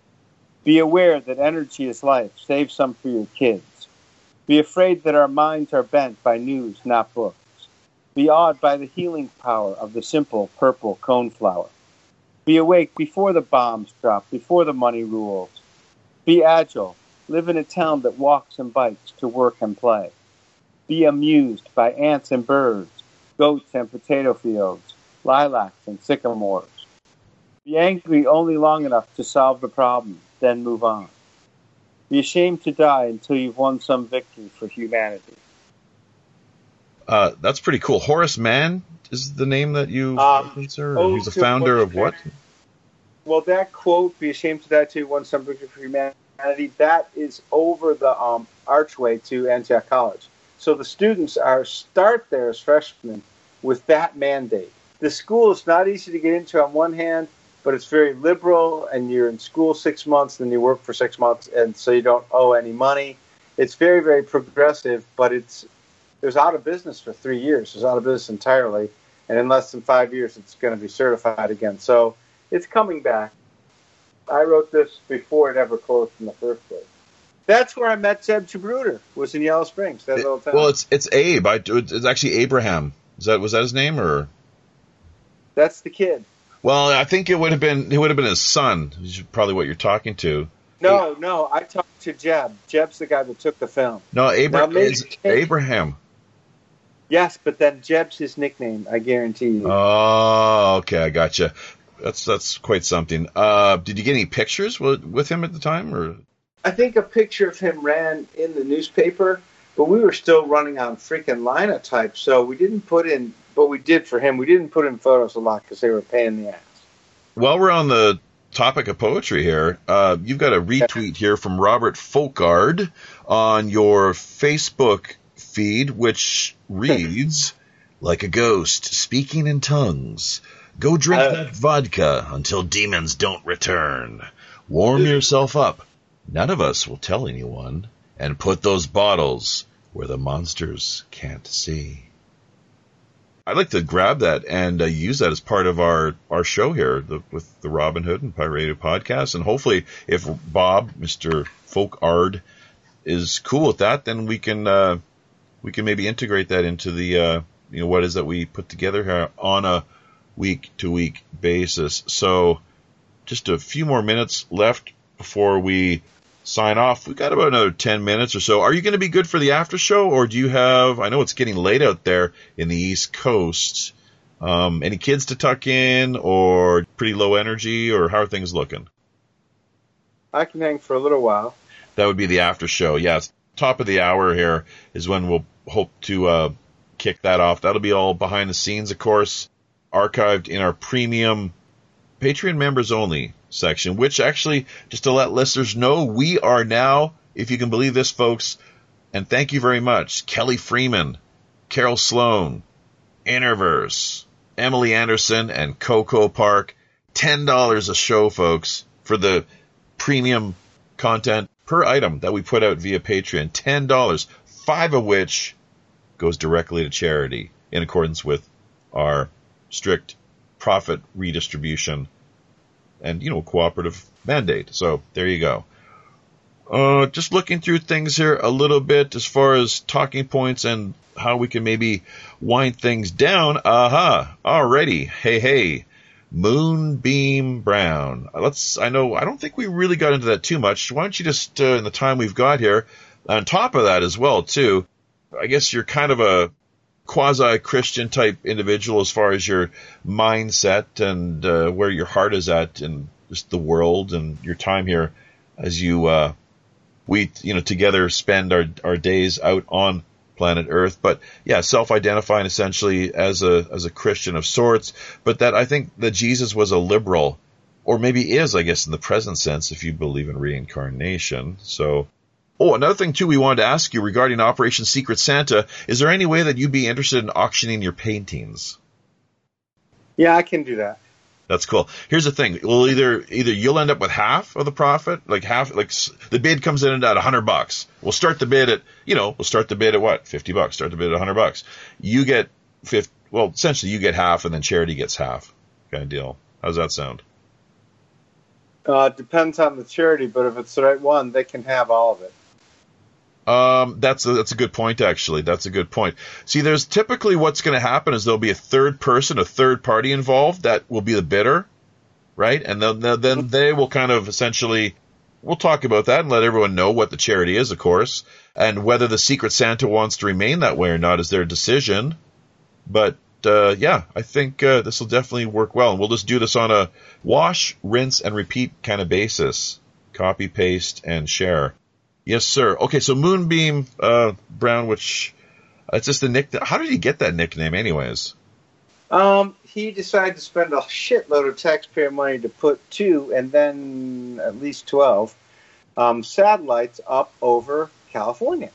Be aware that energy is life. Save some for your kids. Be afraid that our minds are bent by news, not books. Be awed by the healing power of the simple purple coneflower. Be awake before the bombs drop, before the money rules. Be agile. Live in a town that walks and bikes to work and play. Be amused by ants and birds, goats and potato fields, lilacs and sycamores. Be angry only long enough to solve the problem, then move on. Be ashamed to die until you've won some victory for humanity. Uh, that's pretty cool. Horace Mann is the name that you Um, answer? oh, He's the to founder put- of what? Well, that quote, be ashamed to die until you won some victory for humanity, that is over the um, archway to Antioch College. So the students are start there as freshmen with that mandate. The school is not easy to get into on one hand, but it's very liberal, and you're in school six months, then you work for six months, and so you don't owe any money. It's very, very progressive, but it's it was out of business for three years. It was out of business entirely, and in less than five years, it's going to be certified again. So it's coming back. I wrote this before it ever closed in the first place. That's where I met Zeb Chibruder, was in Yellow Springs, that little town. Well, it's it's Abe. I, it's actually Abraham. Is that was that his name or? That's the kid. Well, I think it would have been it would have been his son. Is probably what you're talking to. No, no, I talked to Jeb. Jeb's the guy that took the film. No, Abra- Now, maybe- is Abraham. Yes, but then Jeb's his nickname, I guarantee you. Oh, okay, I gotcha. That's that's quite something. Uh, did you get any pictures with, with him at the time, or? I think a picture of him ran in the newspaper, but we were still running on freaking Linotype, so we didn't put in, but we did for him, we didn't put in photos a lot because they were a pain in the ass. While we're on the topic of poetry here, uh, you've got a retweet here from Robert Folkard on your Facebook feed, which reads, like a ghost speaking in tongues. Go drink Uh, that vodka until demons don't return. Warm yourself up. None of us will tell anyone. And put those bottles where the monsters can't see. I'd like to grab that and uh, use that as part of our, our show here the, with the Robin Hood and Pirate Radio podcast. And hopefully, if Bob, Mister Folkard, is cool with that, then we can uh, we can maybe integrate that into the uh, you know what is that we put together here on a week to week basis. So, just a few more minutes left before we sign off. We've got about another ten minutes or so. Are you going to be good for the after show, or do you have, I know it's getting late out there in the East Coast, um, any kids to tuck in, or pretty low energy, or how are things looking? I can hang for a little while. That would be the after show. Yes, top of the hour here is when we'll hope to uh, kick that off. That'll be all behind the scenes, of course, archived in our premium Patreon members only section, which actually, just to let listeners know, we are now, if you can believe this, folks, and thank you very much, Kelly Freeman, Carol Sloan, Interverse, Emily Anderson, and Coco Park. ten dollars a show, folks, for the premium content per item that we put out via Patreon. ten dollars, five of which goes directly to charity in accordance with our strict profit redistribution and, you know, cooperative mandate. So there you go. Uh, just looking through things here a little bit as far as talking points and how we can maybe wind things down. Aha. Alrighty. Hey, hey. Moonbeam Brown. Let's, I know, I don't think we really got into that too much. Why don't you just, uh, in the time we've got here, on top of that as well, too, I guess you're kind of a quasi-Christian type individual as far as your mindset and uh, where your heart is at in just the world and your time here as you, uh, we, you know, together spend our, our days out on planet Earth. But yeah, self-identifying essentially as a, as a Christian of sorts, but that I think that Jesus was a liberal, or maybe is, I guess, in the present sense, if you believe in reincarnation. So, oh, another thing, too, we wanted to ask you regarding Operation Secret Santa, is there any way that you'd be interested in auctioning your paintings? Yeah, I can do that. That's cool. Here's the thing. Well, either either you'll end up with half of the profit, like half, like the bid comes in at a hundred bucks. We'll start the bid at, you know, we'll start the bid at what? fifty bucks. Start the bid at a hundred bucks. You get fifty, well, essentially you get half and then charity gets half kind of deal. How's that sound? Uh, depends on the charity, but if it's the right one, they can have all of it. Um, that's a, that's a good point, actually. That's a good point. See, there's typically what's going to happen is there'll be a third person, a third party involved that will be the bidder, right? And then, then they will kind of essentially, we'll talk about that and let everyone know what the charity is, of course, and whether the Secret Santa wants to remain that way or not is their decision. But, uh, yeah, I think, uh, this will definitely work well. And we'll just do this on a wash, rinse, and repeat kind of basis. Copy, paste, and share. Yes, sir. Okay, so Moonbeam uh, Brown, which uh, it's just a nickname. How did he get that nickname, anyways? Um, he decided to spend a shitload of taxpayer money to put two, and then at least twelve um, satellites up over California.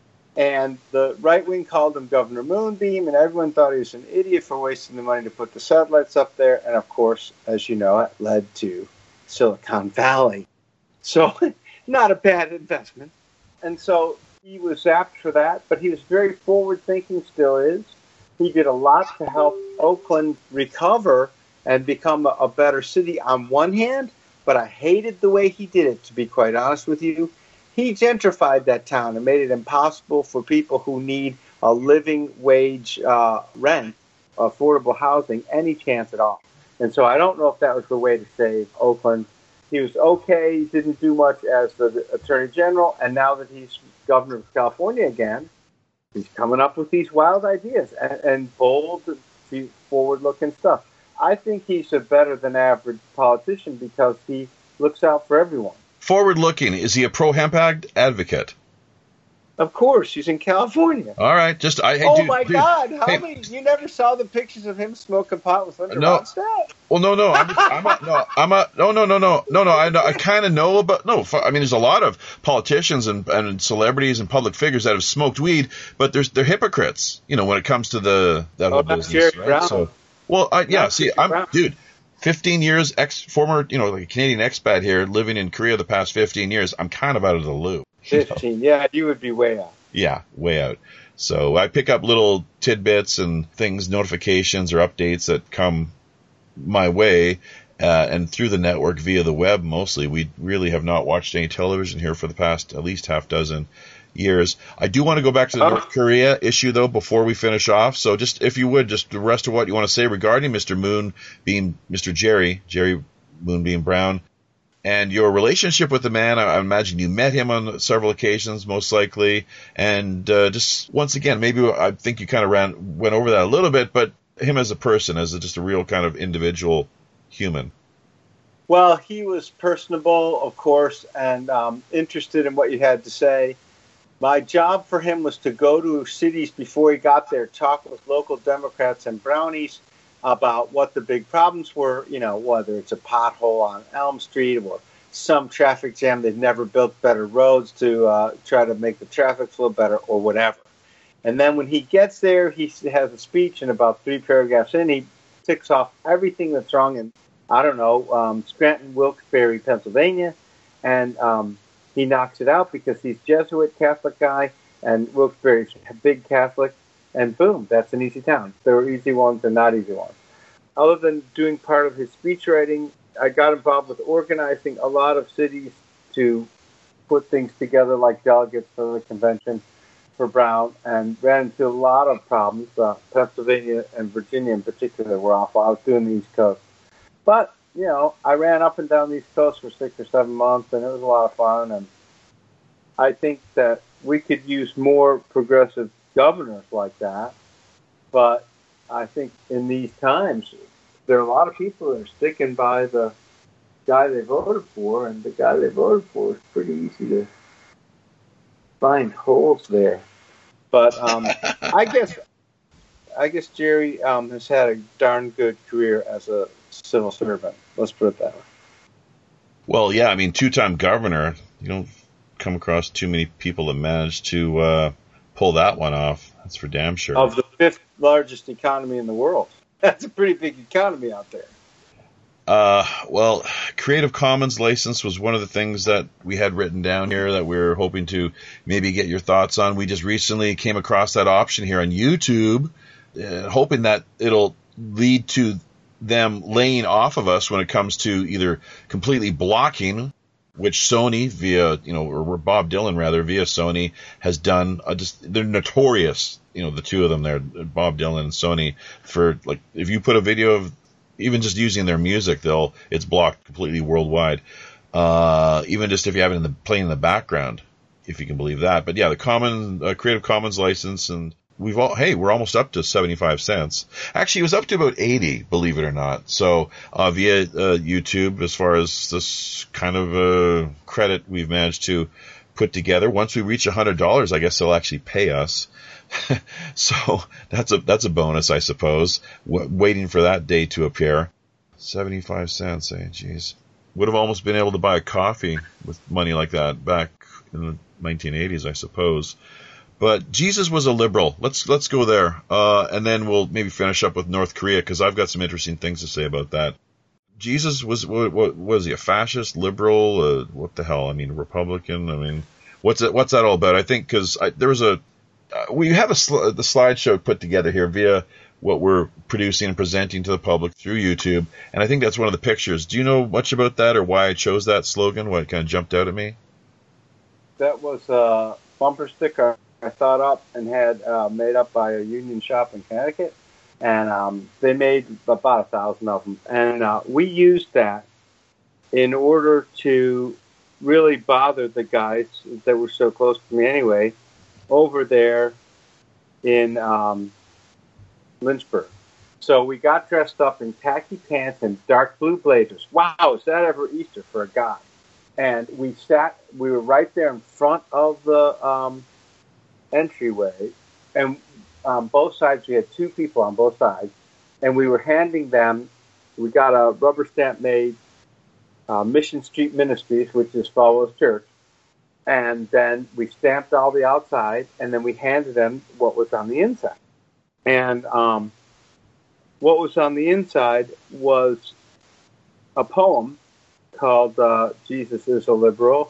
And the right wing called him Governor Moonbeam, and everyone thought he was an idiot for wasting the money to put the satellites up there. And of course, as you know, it led to Silicon Valley. So. Not a bad investment. And so he was zapped for that, but he was very forward-thinking, still is. He did a lot to help Oakland recover and become a, a better city on one hand, but I hated the way he did it, to be quite honest with you. He gentrified that town and made it impossible for people who need a living wage uh, rent, affordable housing, any chance at all. And so I don't know if that was the way to save Oakland. He was okay. He didn't do much as the Attorney General. And now that he's governor of California again, he's coming up with these wild ideas and, and bold, forward-looking stuff. I think he's a better than average politician because he looks out for everyone. Forward-looking. Is he a pro-hemp advocate? Of course, he's in California. All right, just I. Hey, oh dude, my dude, God! How hey. many? You never saw the pictures of him smoking pot with Linda No. Ronstadt? Well, no, no, I'm, I'm a, no, I'm a, no, no, no, no, no, no. I, I kind of know about. No, I mean, there's a lot of politicians and, and celebrities and public figures that have smoked weed, but there's they're hypocrites. You know, when it comes to the that whole Oh, that's business, Jerry right? Brown. So, well, I, yeah. That's See, Jerry I'm, Brown. dude. fifteen years, ex former, you know, like a Canadian expat here, living in Korea the past fifteen years. I'm kind of out of the loop. Fifteen. Yeah, you would be way out. Yeah, way out. So I pick up little tidbits and things, notifications or updates that come my way, uh, and through the network via the web mostly. We really have not watched any television here for the past at least half dozen years. I do want to go back to the Oh. North Korea issue, though, before we finish off. So just, if you would, just the rest of what you want to say regarding Mister Moonbeam, Mister Jerry, Jerry Moonbeam Brown, and your relationship with the man. I, I imagine you met him on several occasions, most likely. And uh, just once again, maybe I think you kind of ran went over that a little bit, but him as a person, as a, just a real kind of individual human. Well, he was personable, of course, and um, interested in what you had to say. My job for him was to go to cities before he got there, talk with local Democrats and brownies about what the big problems were, you know, whether it's a pothole on Elm Street or some traffic jam. They've never built better roads to uh, try to make the traffic flow better or whatever. And then when he gets there, he has a speech, and about three paragraphs in, he ticks off everything that's wrong in, I don't know, um, Scranton, Wilkes-Barre, Pennsylvania, and um, he knocks it out because he's Jesuit Catholic guy, and Wilkes-Barre's a big Catholic, and boom, that's an easy town. There are easy ones and not easy ones. Other than doing part of his speech writing, I got involved with organizing a lot of cities to put things together, like delegates for the convention for Brown, and ran into a lot of problems. Uh, Pennsylvania and Virginia in particular were awful. I was doing the East Coast. But, you know, I ran up and down the East Coast for six or seven months, and it was a lot of fun. And I think that we could use more progressive governors like that. But I think in these times, there are a lot of people that are sticking by the guy they voted for, and the guy they voted for is pretty easy to find holes there. But um, I guess I guess Jerry um, has had a darn good career as a civil servant. Let's put it that way. Well, yeah, I mean, two-time governor. You don't come across too many people that manage to uh, pull that one off. That's for damn sure. Of the fifth largest economy in the world. That's a pretty big economy out there. Uh, well, Creative Commons license was one of the things that we had written down here that we were hoping to maybe get your thoughts on. We just recently came across that option here on YouTube, uh, hoping that it'll lead to them laying off of us when it comes to either completely blocking, which Sony via, you know, or Bob Dylan rather, via Sony has done. Uh, just they're notorious, you know, the two of them there, Bob Dylan and Sony, for, like, if you put a video of even just using their music, they'll it's blocked completely worldwide. Uh, even just if you have it in the playing in the background, if you can believe that. But yeah, the common uh, Creative Commons license, and we've all hey, we're almost up to seventy-five cents. Actually, it was up to about eighty, believe it or not. So uh, via uh, YouTube, as far as this kind of uh, credit we've managed to put together. Once we reach a hundred dollars, I guess they'll actually pay us. So that's a that's a bonus, I suppose. W- waiting for that day to appear. seventy-five cents, eh? Jeez. Would have almost been able to buy a coffee with money like that back in the nineteen eighties, I suppose. But Jesus was a liberal. Let's let's go there, uh, and then we'll maybe finish up with North Korea, because I've got some interesting things to say about that. Jesus was what, what was he? A fascist, liberal? Uh, what the hell? I mean, Republican? I mean, what's it? What's that all about? I think because there was a uh, we have a sl- the slideshow put together here via what we're producing and presenting to the public through YouTube, and I think that's one of the pictures. Do you know much about that, or why I chose that slogan? What kind of jumped out at me? That was a bumper sticker I thought up and had uh, made up by a union shop in Connecticut, and um, they made about a thousand of them, and uh, we used that in order to really bother the guys that were so close to me anyway over there in um, Lynchburg. So we got dressed up in khaki pants and dark blue blazers. Wow, is that ever Easter for a guy? And we sat, we were right there in front of the um, entryway, and on both sides, we had two people on both sides, and we were handing them, we got a rubber stamp made, uh, Mission Street Ministries, which is Falwell's church, and then we stamped all the outside, and then we handed them what was on the inside. And um, what was on the inside was a poem called uh, Jesus is a Liberal,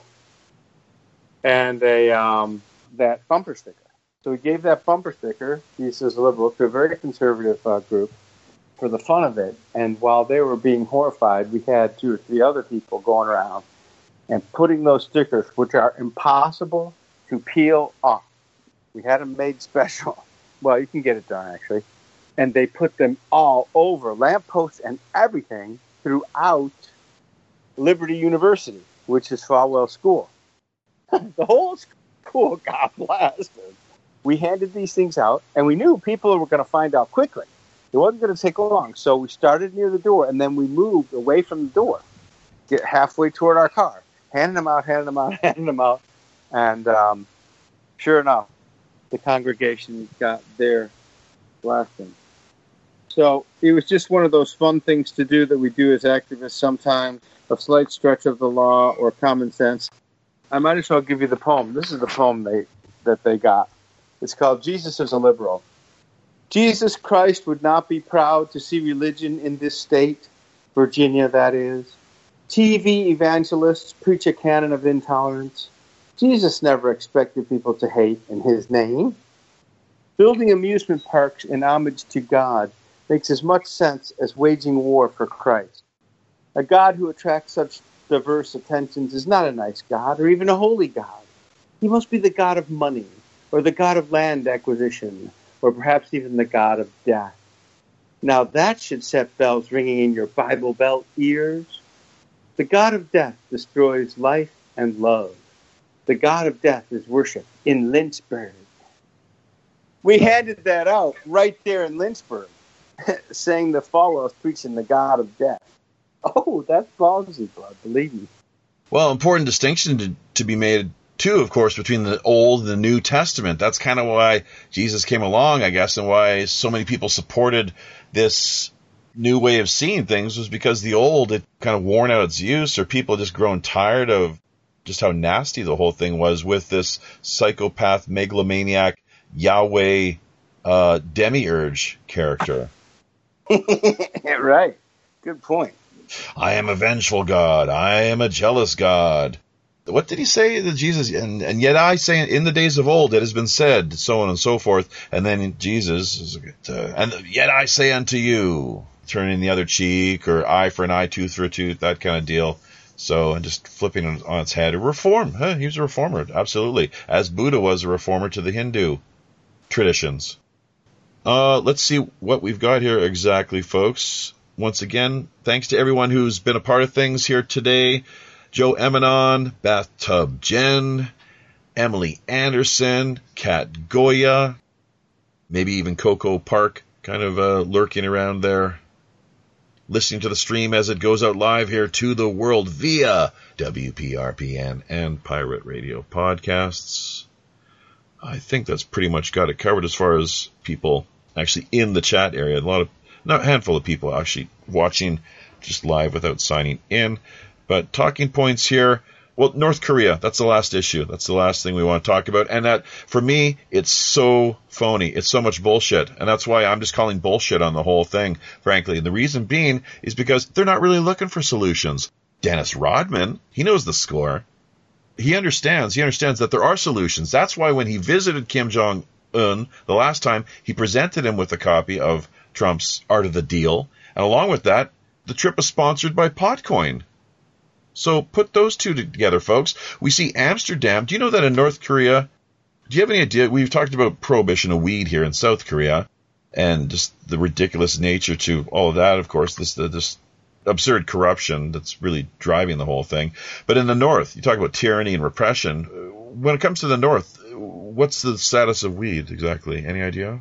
and a um, that bumper sticker. So we gave that bumper sticker, Jesus is a Liberal, to a very conservative uh, group for the fun of it. And while they were being horrified, we had two or three other people going around and putting those stickers, which are impossible to peel off. We had them made special. Well, you can get it done, actually. And they put them all over lampposts and everything throughout Liberty University, which is Falwell School. The whole school got blasted. We handed these things out, and we knew people were going to find out quickly. It wasn't going to take long. So we started near the door, and then we moved away from the door, get halfway toward our car, handing them out, handing them out, handing them out. And um, sure enough, the congregation got their blasting. So it was just one of those fun things to do that we do as activists sometimes, a slight stretch of the law or common sense. I might as well give you the poem. This is the poem they that they got. It's called Jesus is a Liberal. Jesus Christ would not be proud to see religion in this state, Virginia that is. T V evangelists preach a canon of intolerance. Jesus never expected people to hate in his name. Building amusement parks in homage to God makes as much sense as waging war for Christ. A God who attracts such diverse attentions is not a nice God or even a holy God. He must be the God of money or the God of land acquisition or perhaps even the God of death. Now that should set bells ringing in your Bible Belt ears. The God of death destroys life and love. The God of death is worshipped in Lynchburg. We handed that out right there in Lynchburg, saying the followers preaching the God of death. Oh, that's ballsy, blood, believe me. Well, important distinction to, to be made, too, of course, between the Old and the New Testament. That's kind of why Jesus came along, I guess, and why so many people supported this new way of seeing things, was because the Old, it kind of worn out its use, or people just grown tired of just how nasty the whole thing was with this psychopath, megalomaniac, Yahweh uh, demiurge character. Right. Good point. I am a vengeful God. I am a jealous God. What did he say to Jesus? And, and yet I say, in the days of old, it has been said, so on and so forth. And then Jesus, uh, and yet I say unto you, turning the other cheek, or eye for an eye, tooth for a tooth, that kind of deal. So, and just flipping it on its head. A reform. Huh, he was a reformer, absolutely. As Buddha was a reformer to the Hindu traditions. Uh, let's see what we've got here exactly, folks. Once again, thanks to everyone who's been a part of things here today. Joe Eminon, Bathtub Jen, Emily Anderson, Kat Goya, maybe even Coco Park kind of uh, lurking around there, listening to the stream as it goes out live here to the world via W P R P N and Pirate Radio podcasts. I think that's pretty much got it covered as far as people actually in the chat area. A lot of, not a handful of people actually watching just live without signing in. But talking points here, well, North Korea, that's the last issue. That's the last thing we want to talk about. And that, for me, it's so phony. It's so much bullshit. And that's why I'm just calling bullshit on the whole thing, frankly. And the reason being is because they're not really looking for solutions. Dennis Rodman, he knows the score. He understands. He understands that there are solutions. That's why when he visited Kim Jong-un the last time, he presented him with a copy of Trump's Art of the Deal. And along with that, the trip was sponsored by Potcoin. So put those two together, folks. We see Amsterdam. Do you know that in North Korea, do you have any idea? We've talked about prohibition of weed here in South Korea and just the ridiculous nature to all of that, of course, this, this absurd corruption that's really driving the whole thing. But in the North, you talk about tyranny and repression. When it comes to the North, what's the status of weed exactly? Any idea?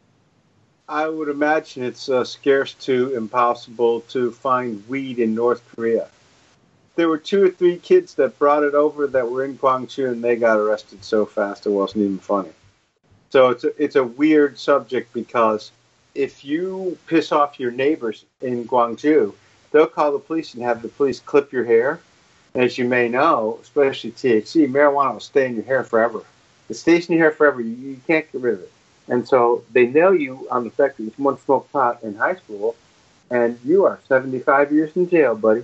I would imagine it's uh, scarce to impossible to find weed in North Korea. There were two or three kids that brought it over that were in Gwangju, and they got arrested so fast it wasn't even funny. So it's a, it's a weird subject because if you piss off your neighbors in Gwangju, they'll call the police and have the police clip your hair. And as you may know, especially T H C, marijuana will stay in your hair forever. It stays in your hair forever. You, you can't get rid of it. And so they nail you on the fact that you once smoked pot in high school, and you are seventy-five years in jail, buddy.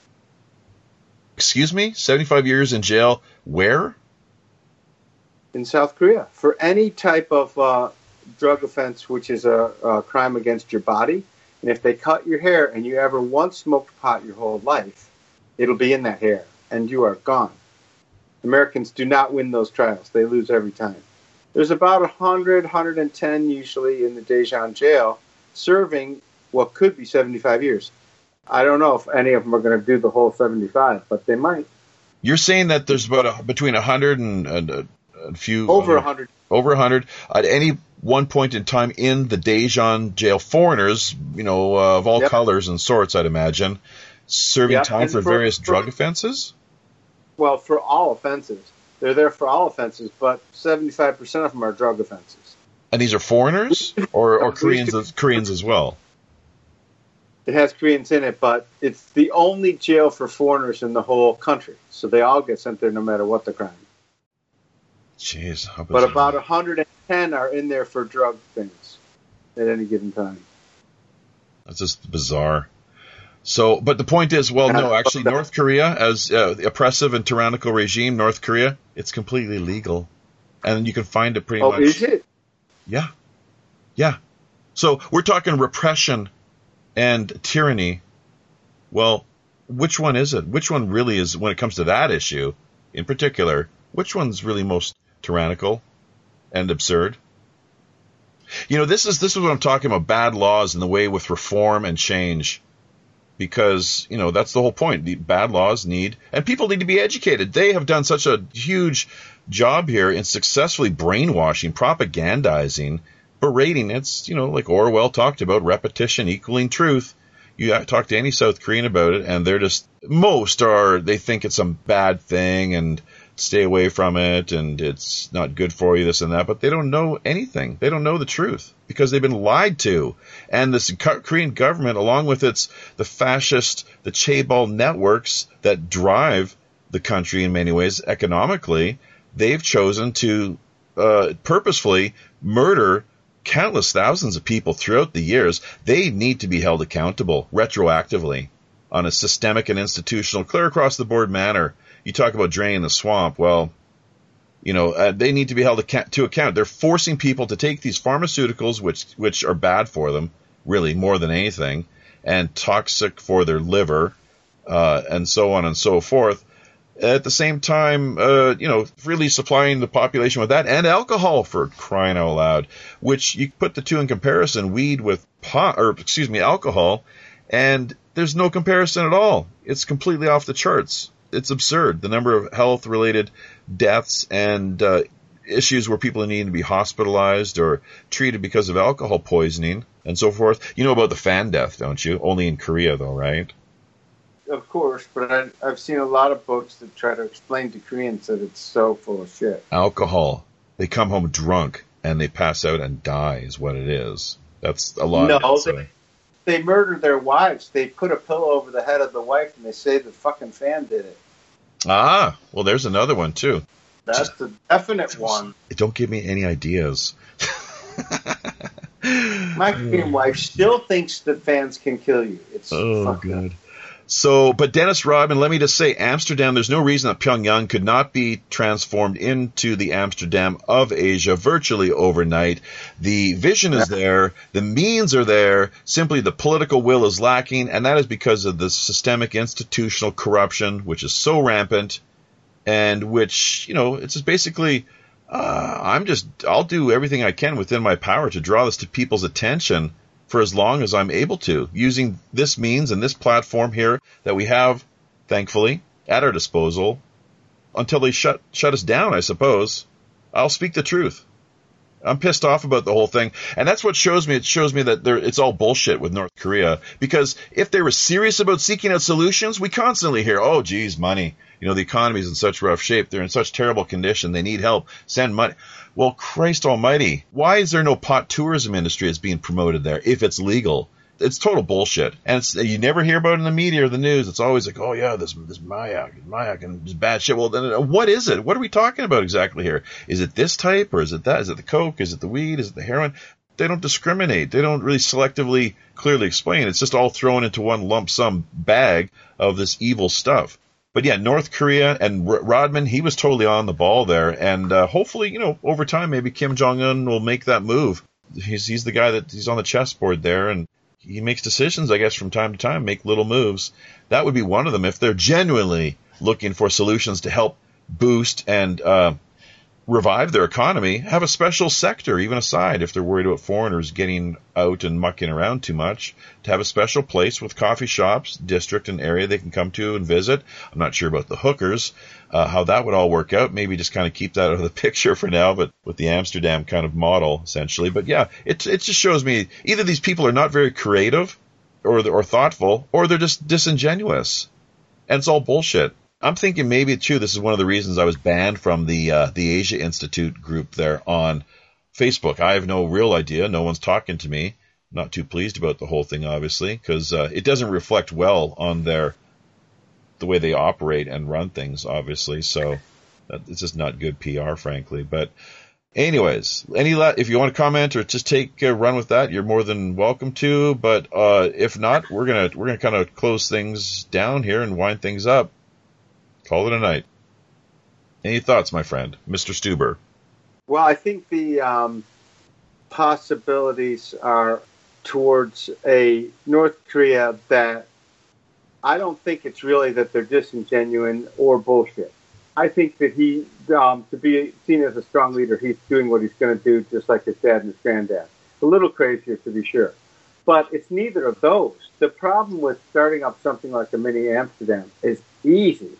Excuse me? seventy-five years in jail where? In South Korea. For any type of uh, drug offense, which is a, a crime against your body. And if they cut your hair and you ever once smoked pot your whole life, it'll be in that hair, and you are gone. Americans do not win those trials. They lose every time. There's about one hundred, one hundred ten usually in the Daejeon jail serving what could be seventy-five years. I don't know if any of them are going to do the whole seventy-five, but they might. You're saying that there's about a, between one hundred and a, a few... Over one hundred. Over one hundred. At any one point in time in the Daejeon jail, foreigners, you know, uh, of all yep. colors and sorts, I'd imagine, serving yep. time for, for various for, drug offenses? Well, for all offenses. They're there for all offenses, but seventy-five percent of them are drug offenses. And these are foreigners or, or Koreans as, Koreans as well? It has Koreans in it, but it's the only jail for foreigners in the whole country. So they all get sent there no matter what the crime. Jeez. How But bizarre. about one hundred ten are in there for drug things at any given time. That's just bizarre. So, but the point is, well, no, actually, North Korea, as uh, the oppressive and tyrannical regime, North Korea, it's completely legal. And you can find it pretty Oh, much. is it? Yeah. Yeah. So we're talking repression and tyranny. Well, which one is it? Which one really is, when it comes to that issue in particular, which one's really most tyrannical and absurd? You know, this is this is what I'm talking about, bad laws and the way with reform and change. Because, you know, that's the whole point. The bad laws need, and people need to be educated. They have done such a huge job here in successfully brainwashing, propagandizing, berating. It's, you know, like Orwell talked about, repetition equaling truth. You talk to any South Korean about it, and they're just, most are, they think it's some bad thing and stay away from it, and it's not good for you, this and that, but they don't know anything. They don't know the truth because they've been lied to. And this Korean government, along with its the fascist, the chaebol networks that drive the country in many ways economically, they've chosen to uh, purposefully murder countless thousands of people throughout the years. They need to be held accountable retroactively on a systemic and institutional, clear across the board manner. You talk about draining the swamp. Well, you know, uh, they need to be held to account. They're forcing people to take these pharmaceuticals, which which are bad for them, really, more than anything, and toxic for their liver, uh, and so on and so forth. At the same time, uh, you know, really supplying the population with that, and alcohol, for crying out loud, which you put the two in comparison, weed with pot, or excuse me, alcohol, and there's no comparison at all. It's completely off the charts. It's absurd. The number of health-related deaths and uh, issues where people need to be hospitalized or treated because of alcohol poisoning and so forth. You know about the fan death, don't you? Only in Korea, though, right? Of course, but I, I've seen a lot of books that try to explain to Koreans that it's so full of shit. Alcohol. They come home drunk and they pass out and die is what it is. That's a lot no, of it. So. they, they murder their wives. They put a pillow over the head of the wife and they say the fucking fan did it. Ah, well, there's another one, too. That's the definite one. Don't give me any ideas. My Korean wife still thinks that fans can kill you. It's Oh, fucked up. God. So, but Dennis Rodman, let me just say, Amsterdam, there's no reason that Pyongyang could not be transformed into the Amsterdam of Asia virtually overnight. The vision is there. The means are there. Simply the political will is lacking, and that is because of the systemic institutional corruption, which is so rampant, and which, you know, it's just basically, uh, I'm just, I'll do everything I can within my power to draw this to people's attention for as long as I'm able to, using this means and this platform here that we have, thankfully, at our disposal, until they shut shut us down, I suppose. I'll speak the truth. I'm pissed off about the whole thing. And that's what shows me. It shows me that it's all bullshit with North Korea. Because if they were serious about seeking out solutions, we constantly hear, oh, geez, money. You know, the economy's in such rough shape. They're in such terrible condition. They need help. Send money. Well, Christ almighty, why is there no pot tourism industry that's being promoted there if it's legal? It's total bullshit. And it's, you never hear about it in the media or the news. It's always like, oh, yeah, this this Mayak, Mayak, and this bad shit. Well, then what is it? What are we talking about exactly here? Is it this type, or is it that? Is it the coke? Is it the weed? Is it the heroin? They don't discriminate. They don't really selectively clearly explain. It's just all thrown into one lump sum bag of this evil stuff. But yeah, North Korea and Rodman, he was totally on the ball there. And uh, hopefully, you know, over time, maybe Kim Jong-un will make that move. He's he's the guy that he's on the chessboard there, and he makes decisions, I guess, from time to time, make little moves. That would be one of them if they're genuinely looking for solutions to help boost and uh, revive their economy. Have a special sector, even aside, if they're worried about foreigners getting out and mucking around too much, to have a special place with coffee shops, district and area they can come to and visit. I'm not sure about the hookers, uh, how that would all work out. Maybe just kind of keep that out of the picture for now, but with the Amsterdam kind of model, essentially. But yeah, it it just shows me either these people are not very creative or or thoughtful, or they're just disingenuous. And it's all bullshit. I'm thinking maybe, too, this is one of the reasons I was banned from the uh, the Asia Institute group there on Facebook. I have no real idea. No one's talking to me. not too pleased about the whole thing, obviously, because uh, it doesn't reflect well on their the way they operate and run things, obviously. So that, it's just not good P R, frankly. But anyways, any la- if you want to comment or just take a run with that, you're more than welcome to. But uh, if not, we're gonna we're gonna kind of close things down here and wind things up. Call it a night. Any thoughts, my friend, Mister Stuber? Well, I think the um, possibilities are towards a North Korea that I don't think it's really that they're disingenuous or bullshit. I think that he, um, to be seen as a strong leader, he's doing what he's going to do, just like his dad and his granddad. A little crazier, to be sure. But it's neither of those. The problem with starting up something like a mini Amsterdam is easy.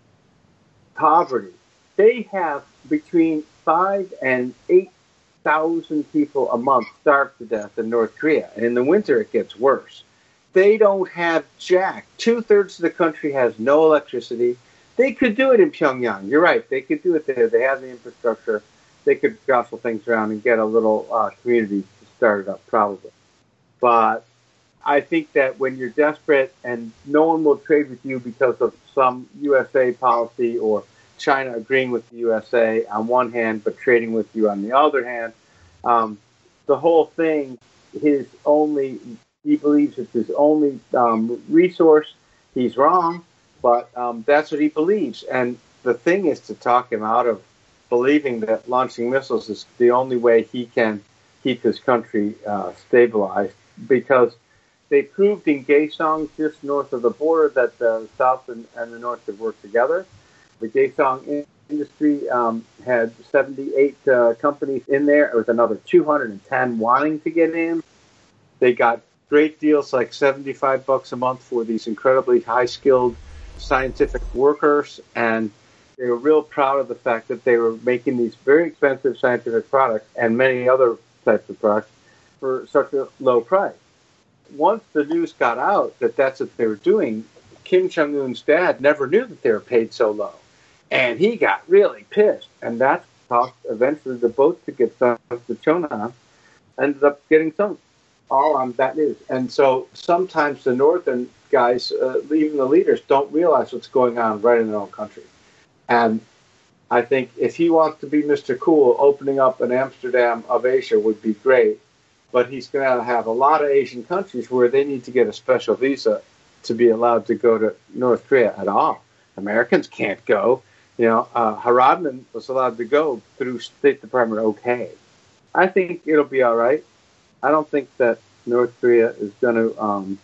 Poverty. They have between five and eight thousand people a month starve to death in North Korea. And in the winter, it gets worse. They don't have jack. Two-thirds of the country has no electricity. They could do it in Pyongyang. You're right. They could do it there. They have the infrastructure. They could jostle things around and get a little uh, community started up, probably. But I think that when you're desperate and no one will trade with you because of some U S A policy or China agreeing with the U S A on one hand, but trading with you on the other hand, um, the whole thing, his only... He believes it's his only um, resource. He's wrong, but um, that's what he believes. And the thing is to talk him out of believing that launching missiles is the only way he can keep his country uh, stabilized, because they proved in Kaesong, just north of the border, that the South and, and the North could work together. The Kaesong industry um, had seventy-eight uh, companies in there, with another two hundred ten wanting to get in. They got great deals like seventy-five bucks a month for these incredibly high-skilled scientific workers, and they were real proud of the fact that they were making these very expensive scientific products and many other types of products for such a low price. Once the news got out that that's what they were doing, Kim Jong-un's dad never knew that they were paid so low, and he got really pissed, and that caused eventually the boat to get sunk to Cheonan ended up getting sunk. All on that news. And so sometimes the northern guys, uh, even the leaders, don't realize what's going on right in their own country. And I think if he wants to be Mister Cool, opening up an Amsterdam of Asia would be great. But he's going to have a lot of Asian countries where they need to get a special visa to be allowed to go to North Korea at all. Americans can't go. You know, uh, Haradman was allowed to go through State Department okay. I think it'll be all right. I don't think that North Korea is going to um,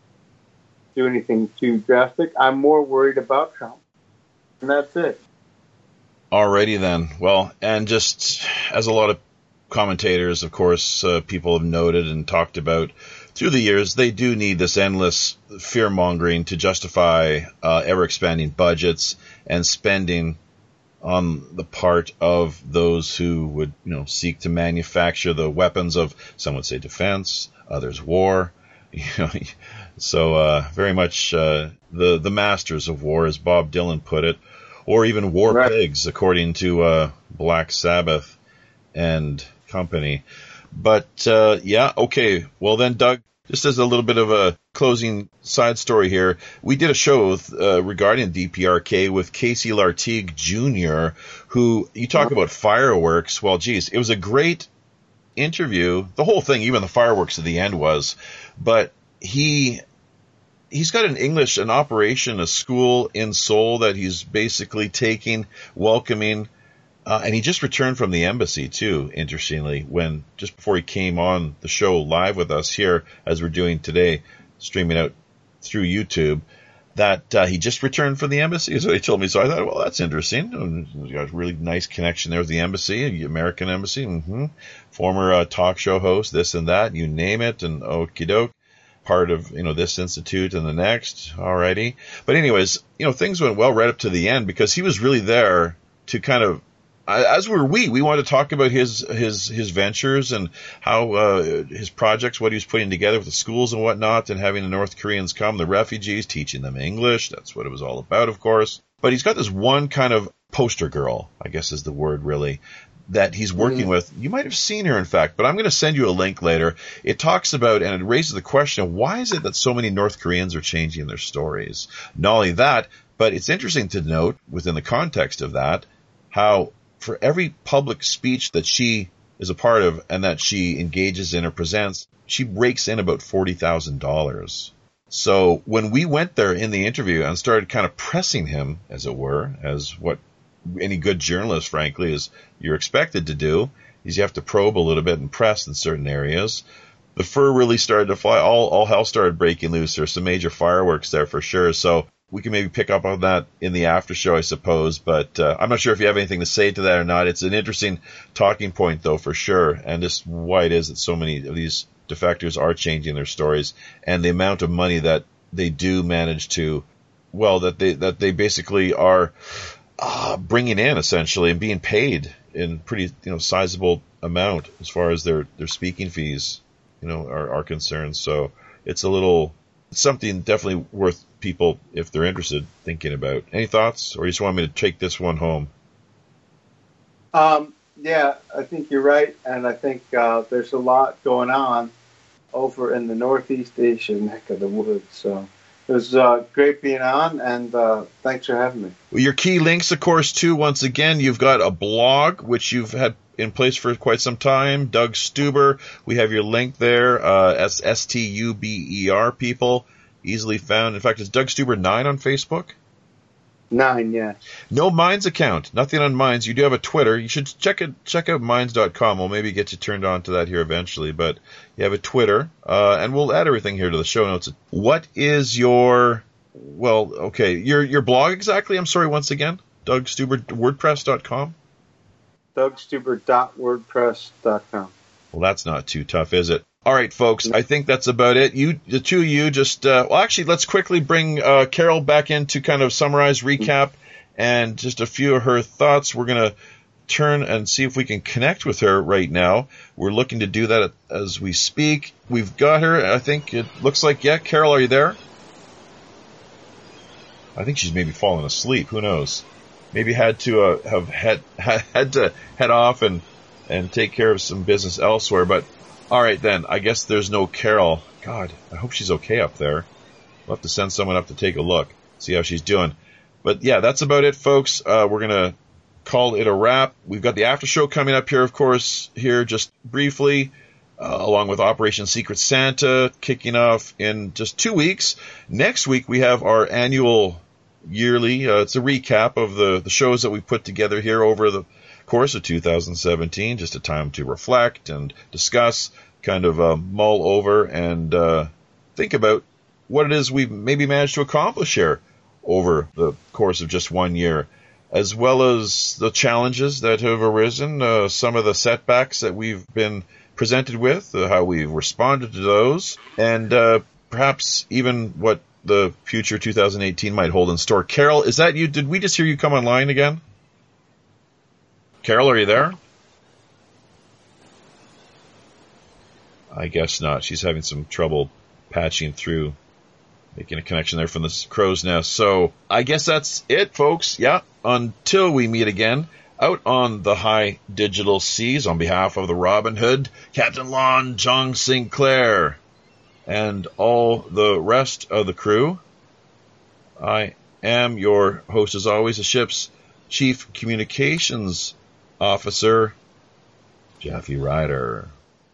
do anything too drastic. I'm more worried about Trump. And that's it. Alrighty then. Well, and just as a lot of commentators, of course, uh, people have noted and talked about through the years, they do need this endless fear-mongering to justify uh, ever-expanding budgets and spending on the part of those who would, you know, seek to manufacture the weapons of, some would say, defense, others war. You know, so uh, very much uh, the the masters of war, as Bob Dylan put it, or even war right. pigs, according to uh, Black Sabbath and company. But uh, yeah, okay. Well then, Doug, just as a little bit of a closing side story here, we did a show uh, regarding D P R K with Casey Lartigue Junior, who, you talk about fireworks. Well, geez, it was a great interview. The whole thing, even the fireworks at the end was, but he, he's got an English, an operation, a school in Seoul that he's basically taking, welcoming, Uh, and he just returned from the embassy, too, interestingly, when just before he came on the show live with us here, as we're doing today, streaming out through YouTube, that uh, he just returned from the embassy. So he told me. So I thought, well, that's interesting. He's got a really nice connection there with the embassy, the American embassy. Mm-hmm. Former uh, talk show host, this and that, you name it, and okie doke. Part of, you know, this institute and the next. Alrighty. But anyways, you know, things went well right up to the end because he was really there to kind of, as were we, we wanted to talk about his his his ventures and how uh, his projects, what he was putting together with the schools and whatnot, and having the North Koreans come, the refugees, teaching them English. That's what it was all about, of course. But he's got this one kind of poster girl, I guess is the word really, that he's working mm-hmm. with. You might have seen her, in fact, but I'm going to send you a link later. It talks about, and it raises the question, why is it that so many North Koreans are changing their stories? Not only that, but it's interesting to note, within the context of that, how for every public speech that she is a part of and that she engages in or presents, she rakes in about forty thousand dollars. So when we went there in the interview and started kind of pressing him, as it were, as what any good journalist, frankly, is you're expected to do, is you have to probe a little bit and press in certain areas. The fur really started to fly. All, all hell started breaking loose. There's some major fireworks there for sure. So we can maybe pick up on that in the after show, I suppose. But uh, I'm not sure if you have anything to say to that or not. It's an interesting talking point, though, for sure. And just why it is that so many of these defectors are changing their stories, and the amount of money that they do manage to, well, that they that they basically are uh, bringing in, essentially, and being paid in pretty, you know, sizable amount as far as their, their speaking fees, you know, are, are concerned. So it's a little, it's something definitely worth people, if they're interested, thinking about. Any thoughts, or you just want me to take this one home? Um, yeah, I think you're right, and I think uh, there's a lot going on over in the Northeast Asian neck of the woods. So it was uh, great being on, and uh, thanks for having me. Well, your key links, of course, too, once again, you've got a blog, which you've had in place for quite some time, Doug Stuber. We have your link there, uh, S S T U B E R, people, easily found. In fact, it's Doug Stuber nine on Facebook? Nine, yeah. No Minds account. Nothing on Minds. You do have a Twitter. You should check it. Check out Minds dot com. We'll maybe get you turned on to that here eventually. But you have a Twitter, uh, and we'll add everything here to the show notes. What is your, well, okay, your your blog exactly? I'm sorry, once again. Doug Stuber, WordPress dot com? Doug Stuber dot WordPress dot com. Well, that's not too tough, is it? All right, folks, I think that's about it. You, the two of you, just, uh, well, actually, let's quickly bring uh, Carol back in to kind of summarize, recap, and just a few of her thoughts. We're going to turn and see if we can connect with her right now. We're looking to do that as we speak. We've got her, I think it looks like, yeah, Carol, are you there? I think she's maybe fallen asleep. Who knows? Maybe had to uh, have had, had to head off and, and take care of some business elsewhere, but all right, then. I guess there's no Carol. God, I hope she's okay up there. We'll have to send someone up to take a look, see how she's doing. But, yeah, that's about it, folks. Uh, we're going to call it a wrap. We've got the after show coming up here, of course, here just briefly, uh, along with Operation Secret Santa kicking off in just two weeks. Next week, we have our annual yearly, uh, it's a recap of the, the shows that we put together here over the course of two thousand seventeen, just a time to reflect and discuss, kind of uh, mull over and uh, think about what it is we've maybe managed to accomplish here over the course of just one year, as well as the challenges that have arisen, uh, some of the setbacks that we've been presented with, uh, how we've responded to those, and uh, perhaps even what the future two thousand eighteen might hold in store. Carol, is that you? Did we just hear you come online again? Carol, are you there? I guess not. She's having some trouble patching through, making a connection there from the crow's nest. So I guess that's it, folks. Yeah, until we meet again out on the high digital seas, on behalf of the Robin Hood, Captain Lon John Sinclair, and all the rest of the crew, I am your host, as always, the ship's Chief Communications Officer, Jeffy Ryder.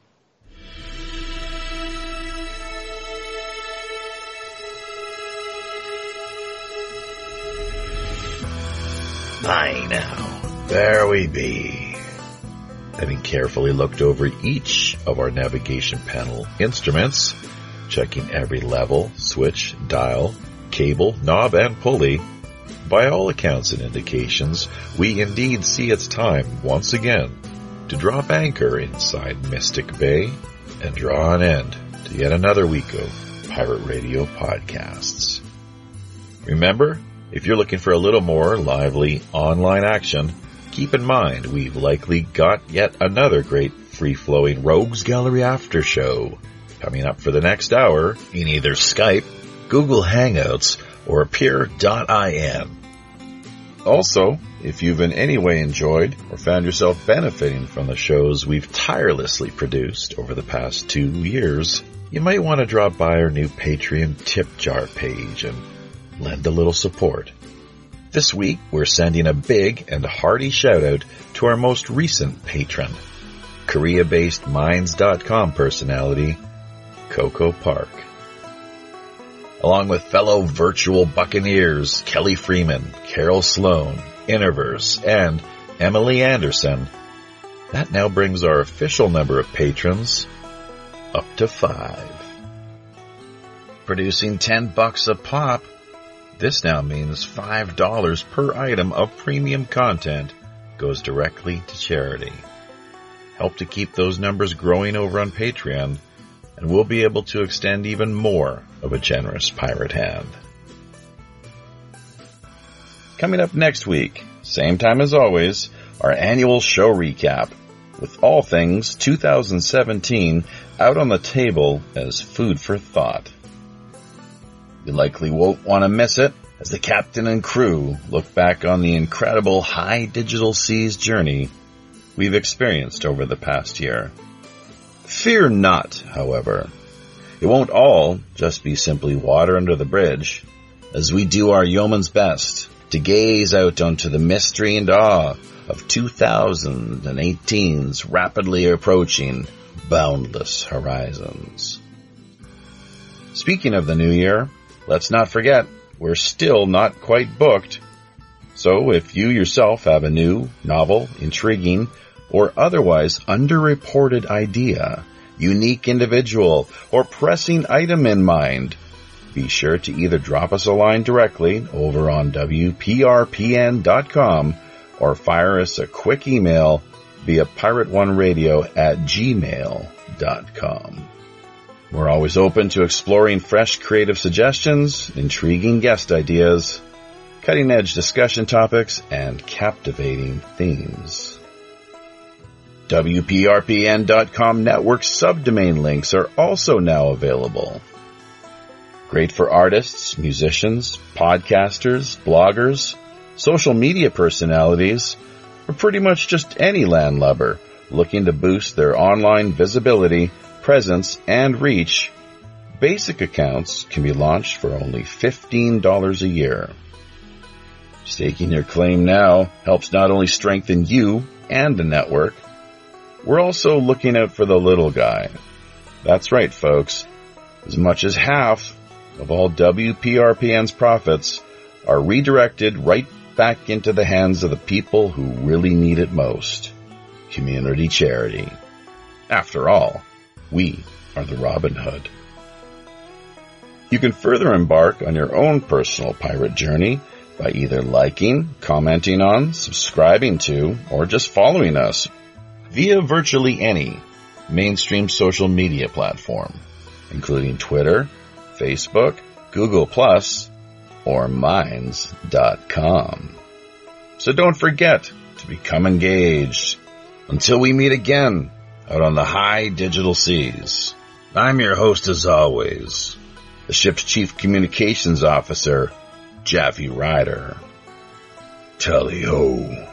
Aye now, there we be. Having carefully looked over each of our navigation panel instruments, checking every level, switch, dial, cable, knob, and pulley, by all accounts and indications, we indeed see it's time, once again, to drop anchor inside Mystic Bay and draw an end to yet another week of Pirate Radio podcasts. Remember, if you're looking for a little more lively online action, keep in mind we've likely got yet another great free-flowing Rogues Gallery after show coming up for the next hour in either Skype, Google Hangouts, or Appear dot I M. Also, if you've in any way enjoyed or found yourself benefiting from the shows we've tirelessly produced over the past two years, you might want to drop by our new Patreon tip jar page and lend a little support. This week, we're sending a big and hearty shout out to our most recent patron, Korea-based Minds dot com personality, Coco Park. Along with fellow virtual Buccaneers Kelly Freeman, Carol Sloan, Interverse, and Emily Anderson, that now brings our official number of patrons up to five. Producing ten bucks a pop, this now means five dollars per item of premium content goes directly to charity. Help to keep those numbers growing over on Patreon, and we'll be able to extend even more of a generous pirate hand. Coming up next week, same time as always, our annual show recap, with all things two thousand seventeen out on the table as food for thought. You likely won't want to miss it, as the captain and crew look back on the incredible high digital seas journey we've experienced over the past year. Fear not, however. It won't all just be simply water under the bridge, as we do our yeoman's best to gaze out onto the mystery and awe of two thousand eighteen's rapidly approaching boundless horizons. Speaking of the new year, let's not forget, we're still not quite booked. So if you yourself have a new, novel, intriguing, or otherwise underreported idea, unique individual, or pressing item in mind, be sure to either drop us a line directly over on W P R P N dot com or fire us a quick email via pirate one radio at gmail dot com. We're always open to exploring fresh creative suggestions, intriguing guest ideas, cutting-edge discussion topics, and captivating themes. W P R P N dot com network subdomain links are also now available. Great for artists, musicians, podcasters, bloggers, social media personalities, or pretty much just any landlubber looking to boost their online visibility, presence, and reach. Basic accounts can be launched for only fifteen dollars a year. Staking your claim now helps not only strengthen you and the network, we're also looking out for the little guy. That's right, folks. As much as half of all W P R P N's profits are redirected right back into the hands of the people who really need it most. Community charity. After all, we are the Robin Hood. You can further embark on your own personal pirate journey by either liking, commenting on, subscribing to, or just following us via virtually any mainstream social media platform, including Twitter, Facebook, Google Plus, or Minds dot com. So don't forget to become engaged. Until we meet again out on the high digital seas, I'm your host as always, the ship's chief communications officer, Jaffe Ryder. Tally-ho.